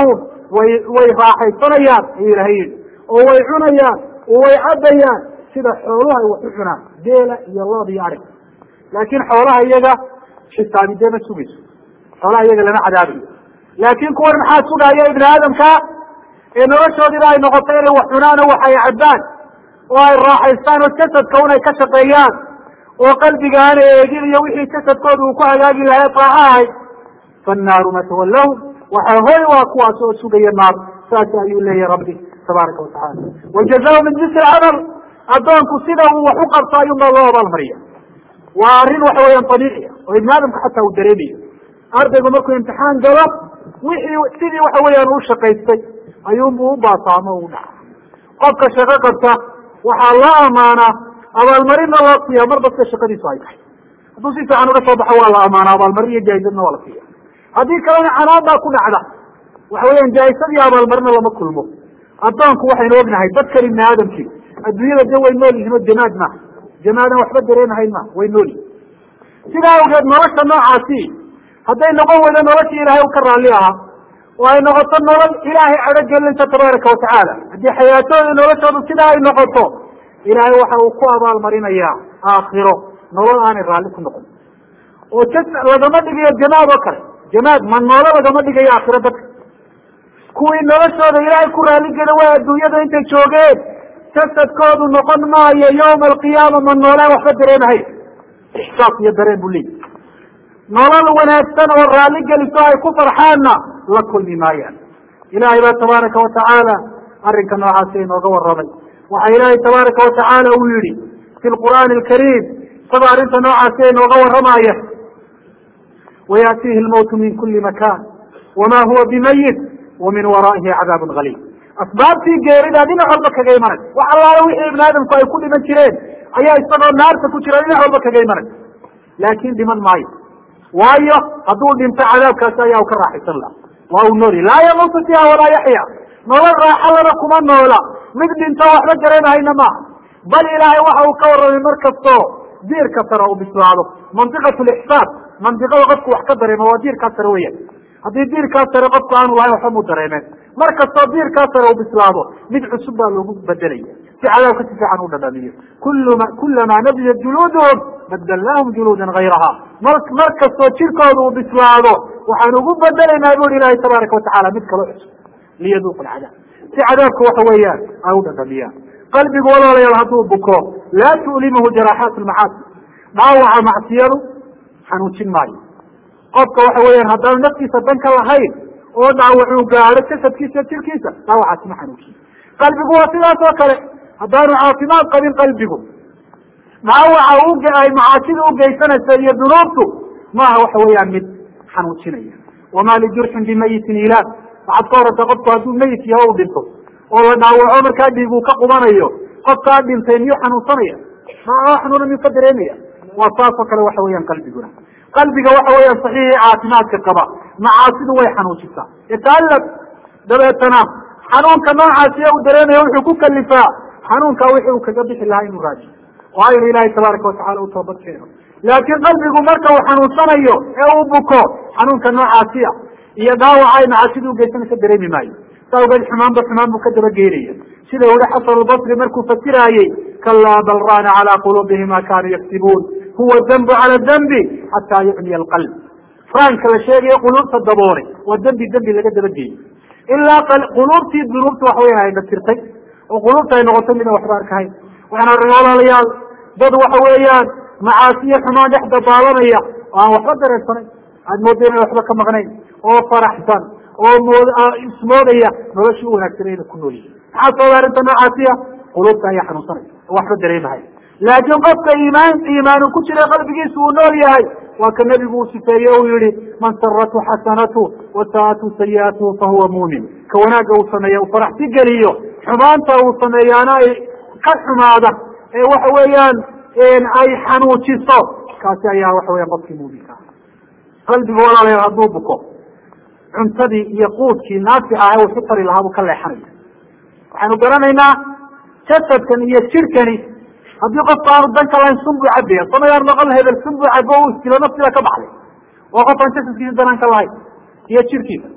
way way raaxaysanayaan ayuu ilahay yidhi oo way cunayaan oo way cabayaan sida xoolaha ay wax u cunaan geela iyo lood iyo arig laakiin xoolaha iyaga xisaabidee ma sugayso xoolaha iyaga lama cadaabayo laakiin kuwan maxaa sugaya ibni aadamka ee noloshoodiba ay noqotay inay wax cunaan oo wax ay cabbaan oo ay raaxaystaan oo jasadka un ay ka shaqeeyaan oo qalbiga aan eegin iyo wixii jasadkooda uu ku hagaagi lahay taaca ahayd fannaaru matawallahum waxaa hoy waa kuwaas oo sugaya naar saas ayuu leeyahay rabbi tabaaraka watacaala wajazaa min jinsi alcamal addoonku sida uu wax u qabto ayuunbaa loo abaalmariya waa arrin waxa weeyaan dabiiciya oo ibni aadamka xataa uu dareemayo ardaygu markuu imtixaan galo wixii sidii waxa weeyaan uu shaqaystay ayuunbuu u baasaamo o u dhaca qofka shaqo qabta waxaa loo amaanaa abaalmarinna loo siiya mar baska shaqadiisu ay tahay hadduu si fiican uga soo baxo waa la amaana abaalmarin iyo jaaizadna waa la siiya haddii kalena canaan baa ku dhacda waxa weeyaan jaaisad iyo abaalmarina lama kulmo addoonku waxaynu ognahay dadkan ibni aadamkii adduunyada de way nool yihiin oo jamaad maaha jamaadan waxba dareemahayn maaha way nool yihin sidaa awgeed nolosha noocaasi hadday noqon weydo noloshii ilaahay u ka raalli ahaa oo ay noqoto nolol ilaahay cadho gelinta tabaaraka watacaala haddii xayaatooda noloshoodu sidaa ay noqoto ilaahay waxa uu ku abaalmarinayaa aakhiro nolol aanay raalli ku noqon oo jas lagama dhigayo jamaad oo kale jamaad ma noolo lagama dhigayo aakhiro dadka kuwii noloshooda ilaahay ku raalligeda waa adduunyada intay joogeen jasadkoodu noqon maayo yawma alqiyaama ma noolaan waxba dareemahay ixsaas iyo dareen buu leeyahy nolol wanaagsan oo raalli geliso ay ku farxaanna la kulmi maayaan ilaahay baa tabaaraka watacaala arrinka noocaasi inooga warramay waxaa ilaahay tabaaraka watacaala uu yihi fi lqur'aani alkariim isagoo arrinta noocaasi inooga warramaya wayaatiihi lmawtu min kuli makan wama huwa bimayit wa min waraa'ihi cadaabun galiib asbaabtii geeridaa dhinac walba kaga imanay wax allaala wixii ibni aadamku ay ku dhiman jireen ayaa isagoo naarta ku jira dhinac walba kaga imanay laakin dhiman maayo waayo hadduu dhinto cadaabkaasi ayaa u ka raaxaysan laha waa uu nooli laa yamuutu fiiha walaa yaxya nolol raaxalana kuma noola mid dhinto waxba dareemahayna maaha bal ilaahay waxa uu ka warramay mar kastoo diirka sare uu bislaado mantiqatu lixsaas mantiqada qofku wax ka dareemo waa diirkaa sare weeyaan haddii diirkaa sare qofku aanu lahayn waxba muu dareemeen mar kastoo diirkaa sare uu bislaado mid cusub baa loogu bedelaya si cadaabka si fiican u dhadhamiyo kulma kulamaa nabiyat juluuduhum badalnaahum juluudan gayraha mar mar kastoo jirkooda uu bislaado waxaan ugu bedelaynaa buri ilaahay tabaaraka watacaala mid kaloo cusub liyaduuqu lcadaab si cadaabka waxa weeyaan ay u dhadhamiyaan qalbigu walaalayaal hadduu buko laa tu'limuhu jaraaxaat lmacaasi dhaawaca macsiyadu xanuujin maayo qofka waxa weeyaan haddaanu naftiisa dan ka lahayn oo dhaawacuu gaadho jasadkiisa jirkiisa dhaawacaasi ma xanuujiyo qalbigu waa sidaas oo kale haddaanu caafimaad qabin qalbigu dhaawaca uga ay macaasida ugeysanaysa iyo dunuubtu maaha waxa weeyaan mid xanuujinaya wamaa lijurxin bimayitin ilaah waxaad ka horata qofku hadduu meyit yaho u dhinto oo la dhaawaco markaa dhiig uu ka qubanayo qofkaa dhintay miyuu xanuunsanaya maa xanuuna miyuu ka dareemaya waa saasoo kale waxa weeyaan qalbiguna qalbiga waxa weeyaan saxiixii caafimaadka qaba macaasidu way xanuujisaa yataalab dabeetana xanuunka noocaasi uu dareemaya wuxuu ku kalifaa xanuunkaa wixii uu kaga bixi lahaa inuu raajiyo oo aynu ilaahay tabaaraka watacala u toobad keeno laakiin qalbigu marka uu xanuunsanayo ee uu buko xanuunka noocaasiya iyo dhaawaca ay macaasidu ugeysanaysa dareemi maayo saa ogeed xumaanba xumaan buu ka dabageynaya sida uhi xasan albasri markuu fasiraayey kalaa bal raana calaa quluubihim ma kaanuu yaktibuun huwa dambu cala dambi xataa yucmiya alqalb raanka la sheegayo quluubta daboolay waa dembi dembi laga dabageeyey ilaa quluubtii dunuubta waxa weyan ay dhatirtay oo quluubta ay noqotay midaan waxba arkahayn waxaan arnay walaalayaal dad waxa weeyaan macaasiyo xumaan dhex dabaalanaya oo aan waxba dareensanayn aad mooda inaan waxba ka maqnayn oo faraxsan oo mood ismoodaya noloshii u wanaagsanay ina ku nool yihin maxaa sababa arrinta noocaasiya quluubta ayaa xanuunsanaya oo waxba dareemahay laakiin qofka iimaan iimaanu ku jira qalbigiisa uu nool yahay waa ka nebigu uu sifeeye uu yihi man saratu xasanatu wasaatu sayi'atuhu fahuwa muumin ka wanaagga uu sameeya uu faraxsi geliyo xumaanta uu sameeyaana ay ka xumaada ee waxa weeyaan ay xanuujiso kaasi ayaa waxa weyan qofkii muuminka ah qalbigu walaalayaal hadduu buko cuntadii iyo quudkii naafica ah wuxu tari lahaa buu ka leexanaya waxaynu garanaynaa jasadkan iyo jirkani haddii qofka aanu danka lahayn sun buu cabaya samayaan maqal hebel sun buu cabo u iskilo naftida ka baxday waa qof aan jasadkiisa danaan ka lahayn iyo jirkiisa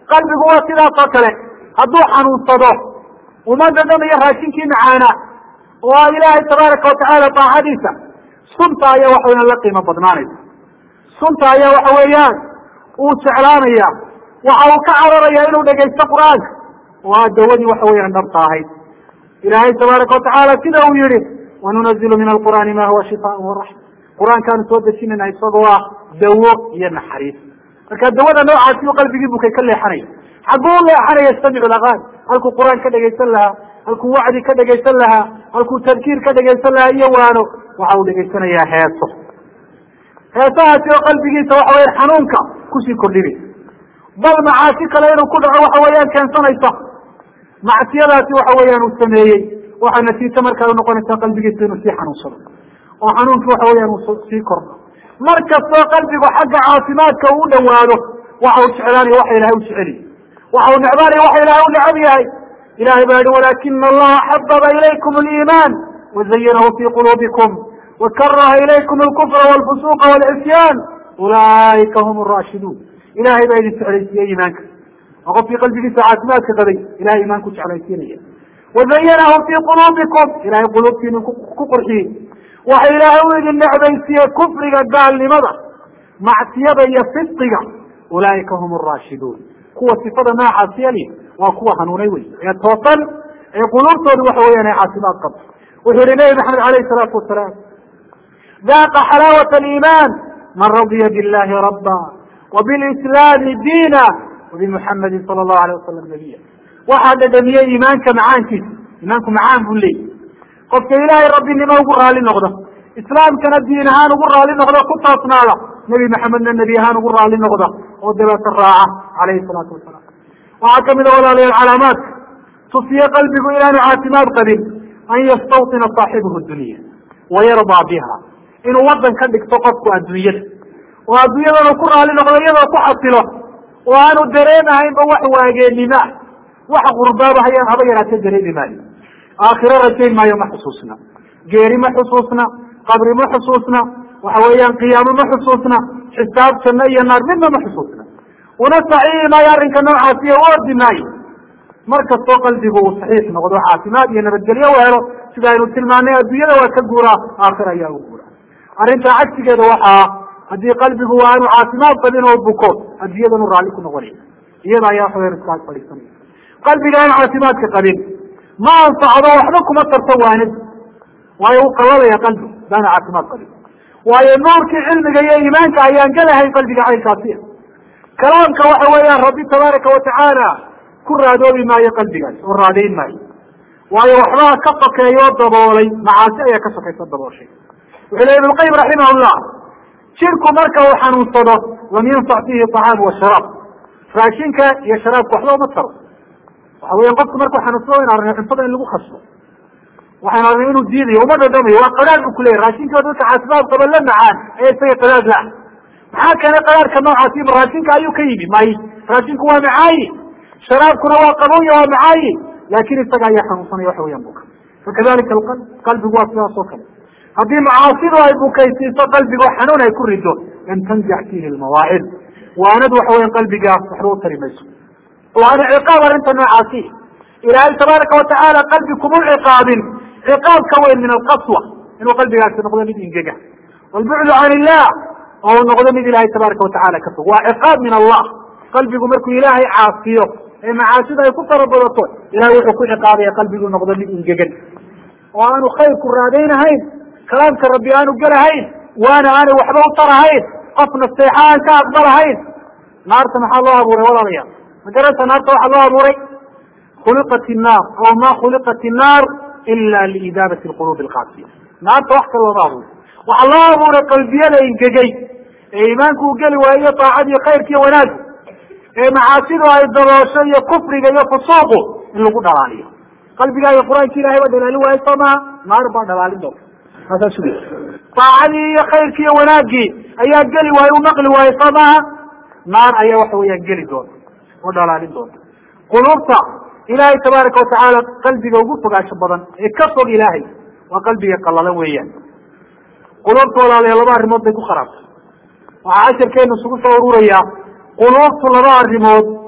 qalbigu waa sidaas oo kale hadduu xanuunsado uma dhadhamayo raashinkii macaana oo ilaahay tabaaraka watacaala daacadiisa sunta ayaa waxa weeyaan la qiimo badnaanaysa sunta ayaa waxa weeyaan uu jeclaanaya waxa uu ka cararaya inuu dhegaysto qur-aanka waa dawadii waxa weeyaan dhabta ahayd ilaahay tabaaraka watacaala sida uu yihi wanunazilu min alqur'aani ma huwa shifaan waraxma qur-aankaanu soo dejinayna isagoo ah dawo iyo naxariis marka dawada noocaasi u qalbigii bukay ka leexanaya xagguu leexanaya yastamicu laqaani halkuu qur-aan ka dhegaysan lahaa halkuu wacdi ka dhegaysan lahaa halkuu tadkiir ka dhegaysan lahaa iyo waano waxa uu dhegaysanayaa heeso heesahaasi oo qalbigiisa waxa weya xanuunka kusii kordhinaysa bal macaasi kale inuu ku dhaco waxa weeyaan keensanaysa macsiyadaasi waxa weeyaan uu sameeyey waxaa natiijo markaa unoqonaysaa qalbigiisa inuu sii xanuunsado oo xanuunkii waxa weeyaan uu sii kordho mar kastoo qalbigu xagga caafimaadka uu u dhawaado waxa uu jeclaanayo waxa ilahay u jeceliy waxa uu necbaanayo waxa ilahay u necab yahay ilahay baa yihi walakina allaha xababa ilaykum aliimaan wazayanahu fi quluubikum wakaraha ilaykum alkufra walfusuqa walcisyaan ulaa'ika hum araashiduun ilahay baa idin jeclaysiiyey iimaanka oo qofkii qalbigiisa caafimaadka qabay ilahay iimaanku jeclaysiinaya wazayanahu fi quluubikum ilahay quluubtiinu ku qurxiyey waxa ilaahay u idin necbaysiiyey kufriga gaalnimada macsiyada iyo fisqiga ulaa'ika hum araashiduun kuwa sifada noocaasi yali waa kuwa hanuunay wey ee toosan ee quluubtoodu waxa weeyaan ay caafimaad qabto wuxuu yihi nabi maxamed alayhi salaatu wasalaam daaqa xalaawata aliimaan man radiya billahi rabba wabilislaami diina wabimuxamadin sala allahu alayh wasalam nabiya waxaa dhadhamiyey iimaanka macaankiisa iimaanku macaan buu leeyay qofka ilaahay rabbinimo ugu raali noqdo islaamkana diin ahaan ugu raali noqdo ku toosnaada nebi maxamedna nebi ahaan ugu raali noqda oo dabeeta raaca calayhi salaatu wasalaam waxaa kamid a walaalayaal calaamaadka tusiye qalbigu inaanu caafimaad qabin an yastawtina saaxibuhu dunya wayardaa biha inuu wadan ka dhigto qofku adduunyada oo adduunyadana ku raali noqdo iyadoo ku xasilo oo aanu dareemahaynba wax waageenima wax qurbaaba haya haba yaraatee dareemi maayo aakhiro rajayn maayo ma xusuusna geeri ma xusuusna qabri ma xusuusna waxa weeyaan qiyaamo ma xusuusna xisaab janno iyo naar midna ma xusuusna una saxiixi maayo arrinka noocaasiyo u ordi maayo mar kastoo qalbigu uu saxiix noqdo caafimaad iyo nabadgelyo u helo sida aynu tilmaanay adduunyada waa ka guuraa aakhira ayaa u guuraa arrintaa cagsigeeda waxaa haddii qalbigu waa aanu caafimaad qabin oo buko adduunyadanu raalli ku noqonaya iyada ayaa waxa weyan iska ag fadhiisanaya qalbiga aan caafimaadka qabin ma anfacdo waxba kuma tarto waanid waayo u qaladaya qalbi daana caafimaad qabin waayo nuurkii cilmiga iyo iimaanka ayaan gelahayn qalbiga caynkaasi kalaamka waxa weeyaan rabbi tabaaraka watacaala ku raadoobi maayo qalbigaas oo raadayn maayo waayo waxbaa ka sokeeya oo daboolay macaasi ayaa ka sokaysa dabooshay wuxuu leey ibn qayim raximahullah jirku marka uu xanuunsado lam yanfac fihi طacaam wa sharaab raashinka iyo sharaabka waxba uma taro waxa weyan qofku markuu xanuunsado in arnay cuntada in lagu khasbo waxaan arnay inuu diidayo uma dhadhamayo waa qadaad bu kuleyahy raashinka dadka caafimaad qaba la macaan ee isaga qadaad la maxaa keenay qadaadka noocaasi raashinka ayuu ka yimi may raashinku waa macaayi sharaabkuna waa qabonya waa macaayi laakin isaga ayaa xanuunsanaya waxa weyan buka fakadalika alqalb qalbigu waa sidaas oo kale haddii macaasidu ay bukaysiiso qalbigo xanuun ay ku rido lam tanjac fihi lmawaacid waanad waxa weyan qalbigaas waxba u tari mayso waana ciqaab arrinta noocaasi ilaahay tabaaraka watacaala qalbi kuma ciqaabin ciqaab ka weyn min alqaswa inuu qalbigaasi noqdo mid ingega walbucdu can illah oo noqdo mid ilaahay tabaaraka watacaala ka fog waa ciqaab min allah qalbigu markuu ilaahay caasiyo ee macaasida ay ku farabadato ilahay wuxuu ku ciqaabaya qalbigu noqdo mid ingegan oo aanu khayrku raadaynahayn kalaamka rabbi aanu gelahayn waana aanay waxba u tarahayn qof naseexa aan ka aqbalahayn naarta maxaa loo abuuray walaalayaal magaranta naarta waxaa loo abuuray khuliqat innaar aw ma khuliqat innaar ila liidaabati lqulubi alqaasiya naarta wax kale looma abuuray waxaa loo abuuray qalbiyada ingegay ee iimaanku u geli waayo daacadiyo khayrka iyo wanaag ee macaasidu ay daboosho iyo kufriga iyo fusuuqu in lagu dhalaaliyo qalbigaaga qur-aanka ilahay baa dhalaalin waayo soo maha naar baa dhalaalin doonta maasaa sugi daacadii iyo khayrkii iyo wanaagii ayaa geli waayo u naqli waayo soo maha naar ayaa waxa weeyaan geli doonta oo dhalaalin doonta quluubta ilaahay tabaaraka watacaala qalbiga ugu fogaasho badan ee ka fog ilaahay waa qalbiga qalalan weeyaan quluubta walaalayaa laba arrimood bay ku kharaabtay waxaa casharkeenu isugu soo ururayaa quluubtu laba arrimood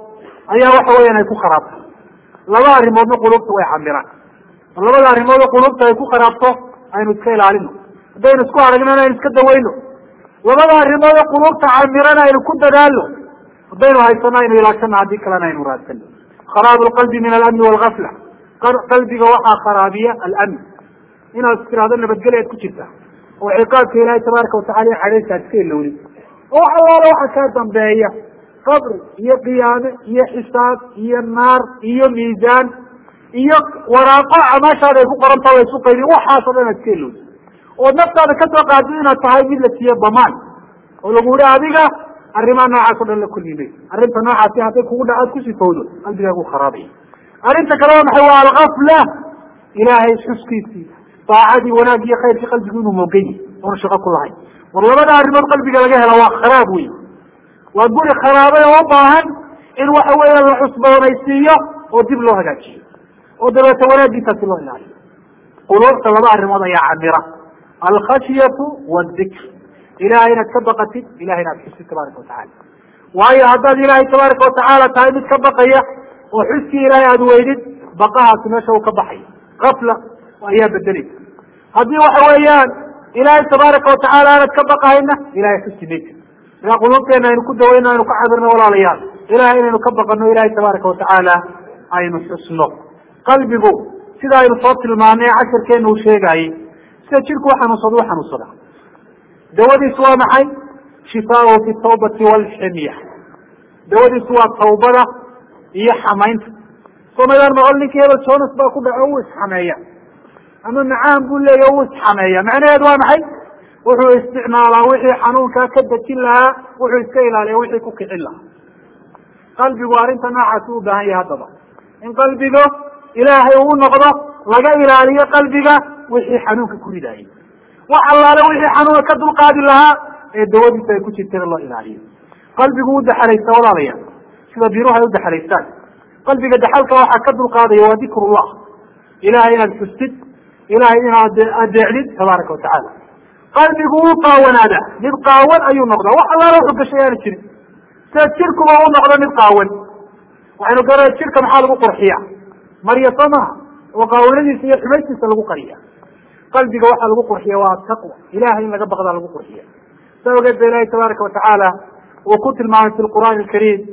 ayaa waxa weeyaan ay ku kharaabto laba arrimoodna qulubta way camiraan labada arrimood qulubta ay ku kharaabto aynu iska ilaalino haddaynu isku aragnana aynu iska dawayno labada arrimood qulubta camirana aynu ku dadaalno haddaynu haysano aynu ilaashano haddii kalena aynu raadsano kharaab lqalbi min alamni walgafla qalbiga waxaa kharaabiya alamn inaad istiraado nabadgelyaad ku jirta oo ciqaabka ilaahay tabaaraka watacala xadaysa ad iska ilownin oo wax allaala waxa kaa dambeeya qabri iyo qiyaame iyo xisaab iyo naar iyo miisaan iyo waraaqo camaashaada ay ku qoranta la isu qaydin waxaasoo dhan ad iska ilownin oo naftaada kasoo qaadin inaad tahay mid la siiye damaan oo lagu yihi adiga arrimaha noocaas o dhan la kulmimay arrinta noocaasi hadday kugu dha aad ku sifowdo qalbigaagu kharaabaya arrinta kale waa maxay waa algafla ilaahay xuskiisii daacadii wanaag iyo khayrkii qalbigu inuu moogan yahy oona shaqo ku lahayn war labada arrimood qalbiga laga hela waa kharaab wey waa guri kharaabay oo u baahan in waxa weeya la cusboonaysiiyo oo dib loo hagaajiyo oo dabeeta wanaagiisaasi loo ilaaliyo quluubta laba arrimood ayaa camira alkhashyatu wadikr ilahay inaad ka baqatid ilahay inaad xusid tabaaraka watacala waayo haddaad ilaahay tabaaraka watacaala tahay mid ka baqaya oo xuskii ilaahay aada weydid baqahaasi meesha uu ka baxaya gafla ayaa bedelaysa haddii waxa weeyaan ilaahay tabaaraka watacaala aanad ka baqahayna ilahay xusi maysa markaa quluubteena aynu ku dawayno aynu ka cabirno walaalayaal ilahay inaynu ka baqano ilahay tabaaraka watacaala aynu xusno qalbigu sida aynu soo tilmaanay cashirkeena uu sheegayey sida jirku uxanuunsado u xanuunsada dawadiisu waa maxay shifaau fi tawbati walximya dawadiisu waa tawbada iyo xamaynta somaydaan maqol ninkii hebel jonas baa ku dhaco u isxameeya ama macaan buu leeya u isxameeya macnaheedu waa maxay wuxuu isticmaalaa wixii xanuunkaa ka dejin lahaa wuxuu iska ilaaliya wixii ku kicin lahaa qalbigu arrinta noocaasi u baahan yahay haddaba in qalbiga ilaahay uu noqdo laga ilaaliyo qalbiga wixii xanuunka ku ridaayay wax allaale wixii xanuunka ka dulqaadi lahaa ee dawadiisa ay ku jirteen loo ilaaliyo qalbigu u daxalaysta walaalayaa sida biruhu ay u daxalaystaan qalbiga daxalka waxaa ka dulqaadaya waa dikrullah ilahay inaad xustid ilahay inaad adeecdid tabaaraka watacaala qalbigu wuu qaawanaada mid qaawan ayuu noqdaa wax allaala wuxuu gashay aana jirin sida jirkuba u noqdo mid qaawan waxaynu garanay jirka maxaa lagu qurxiya marya soo maha oo qaawanadiisa iyo xumaystiisa lagu qariya qalbiga waxaa lagu qurxiya waa taqwa ilahay in laga baqdaa lagu qurxiya saa ogeed ba ilahay tabaaraka watacaala uu ku tilmaamay fi lqur'aan alkariim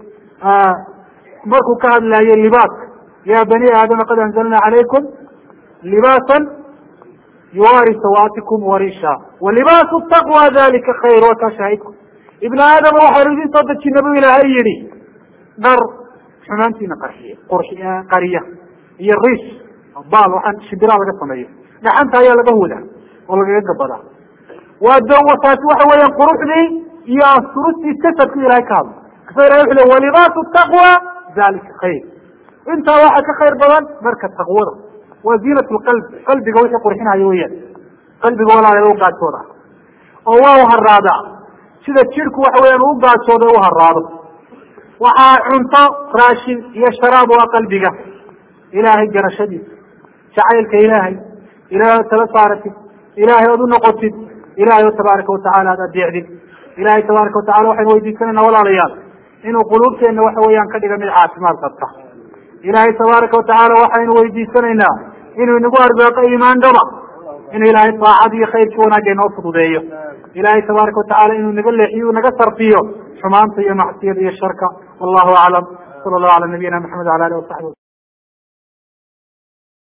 markuu ka hadlaayay libaaska ya bani aadama qad anzalna calaykum libaasan yuwaari sawaatikum warisha walibaasu taqwa dalika khayr wakaa shahidku ibna aadama waxaanu idin soo dejina bu ilaahay yihi dhar xumaantiina qarxiya qurxiya qariya iyo riis baal waxaan shibiraa laga sameeyo dhaxanta ayaa laga hudaa oo lagaga gabadaa waa dawa taasi waxa weeyaan quruxdii iyo asturustii jasadku ilahay ka hadlo kasa ilahay wuxu le walibaasu taqwa dalika khayr intaa waxa ka khayr badan marka taqwada waa ziinat lqalb qalbiga wixii qurxinayo weyaan qalbiga walaala u gaajooda oo waa u haraadaa sida jirku waxa weyaan u gaajooda u haraado waxaa cunto raashin iyo sharaab waa qalbiga ilaahay garashadiisa jacaylka ilaahay ilahay oo tala saaratid ilahay ood u noqotid ilahay oo tabaaraka watacaala aad adeecdid ilahay tabaaraka watacala waxaynu weydiisanayna walaalayaal inuu quluubteena waxa weeyaan ka dhiga mid caafimaad qabta ilahay tabaaraka watacaala waxaynu weydiisanaynaa inuu inagu arsaaqo iimaan dhaba inuu ilahay daacad iyo khayrkii wanaagga inoo fududeeyo ilahay tabaaraka watacaala inuu naga leexiyo naga sarfiyo xumaanta iyo macsiyada iyo sharka wallahu aclam sala allahu ala nabiyina maxamed wala alihi wasaxbi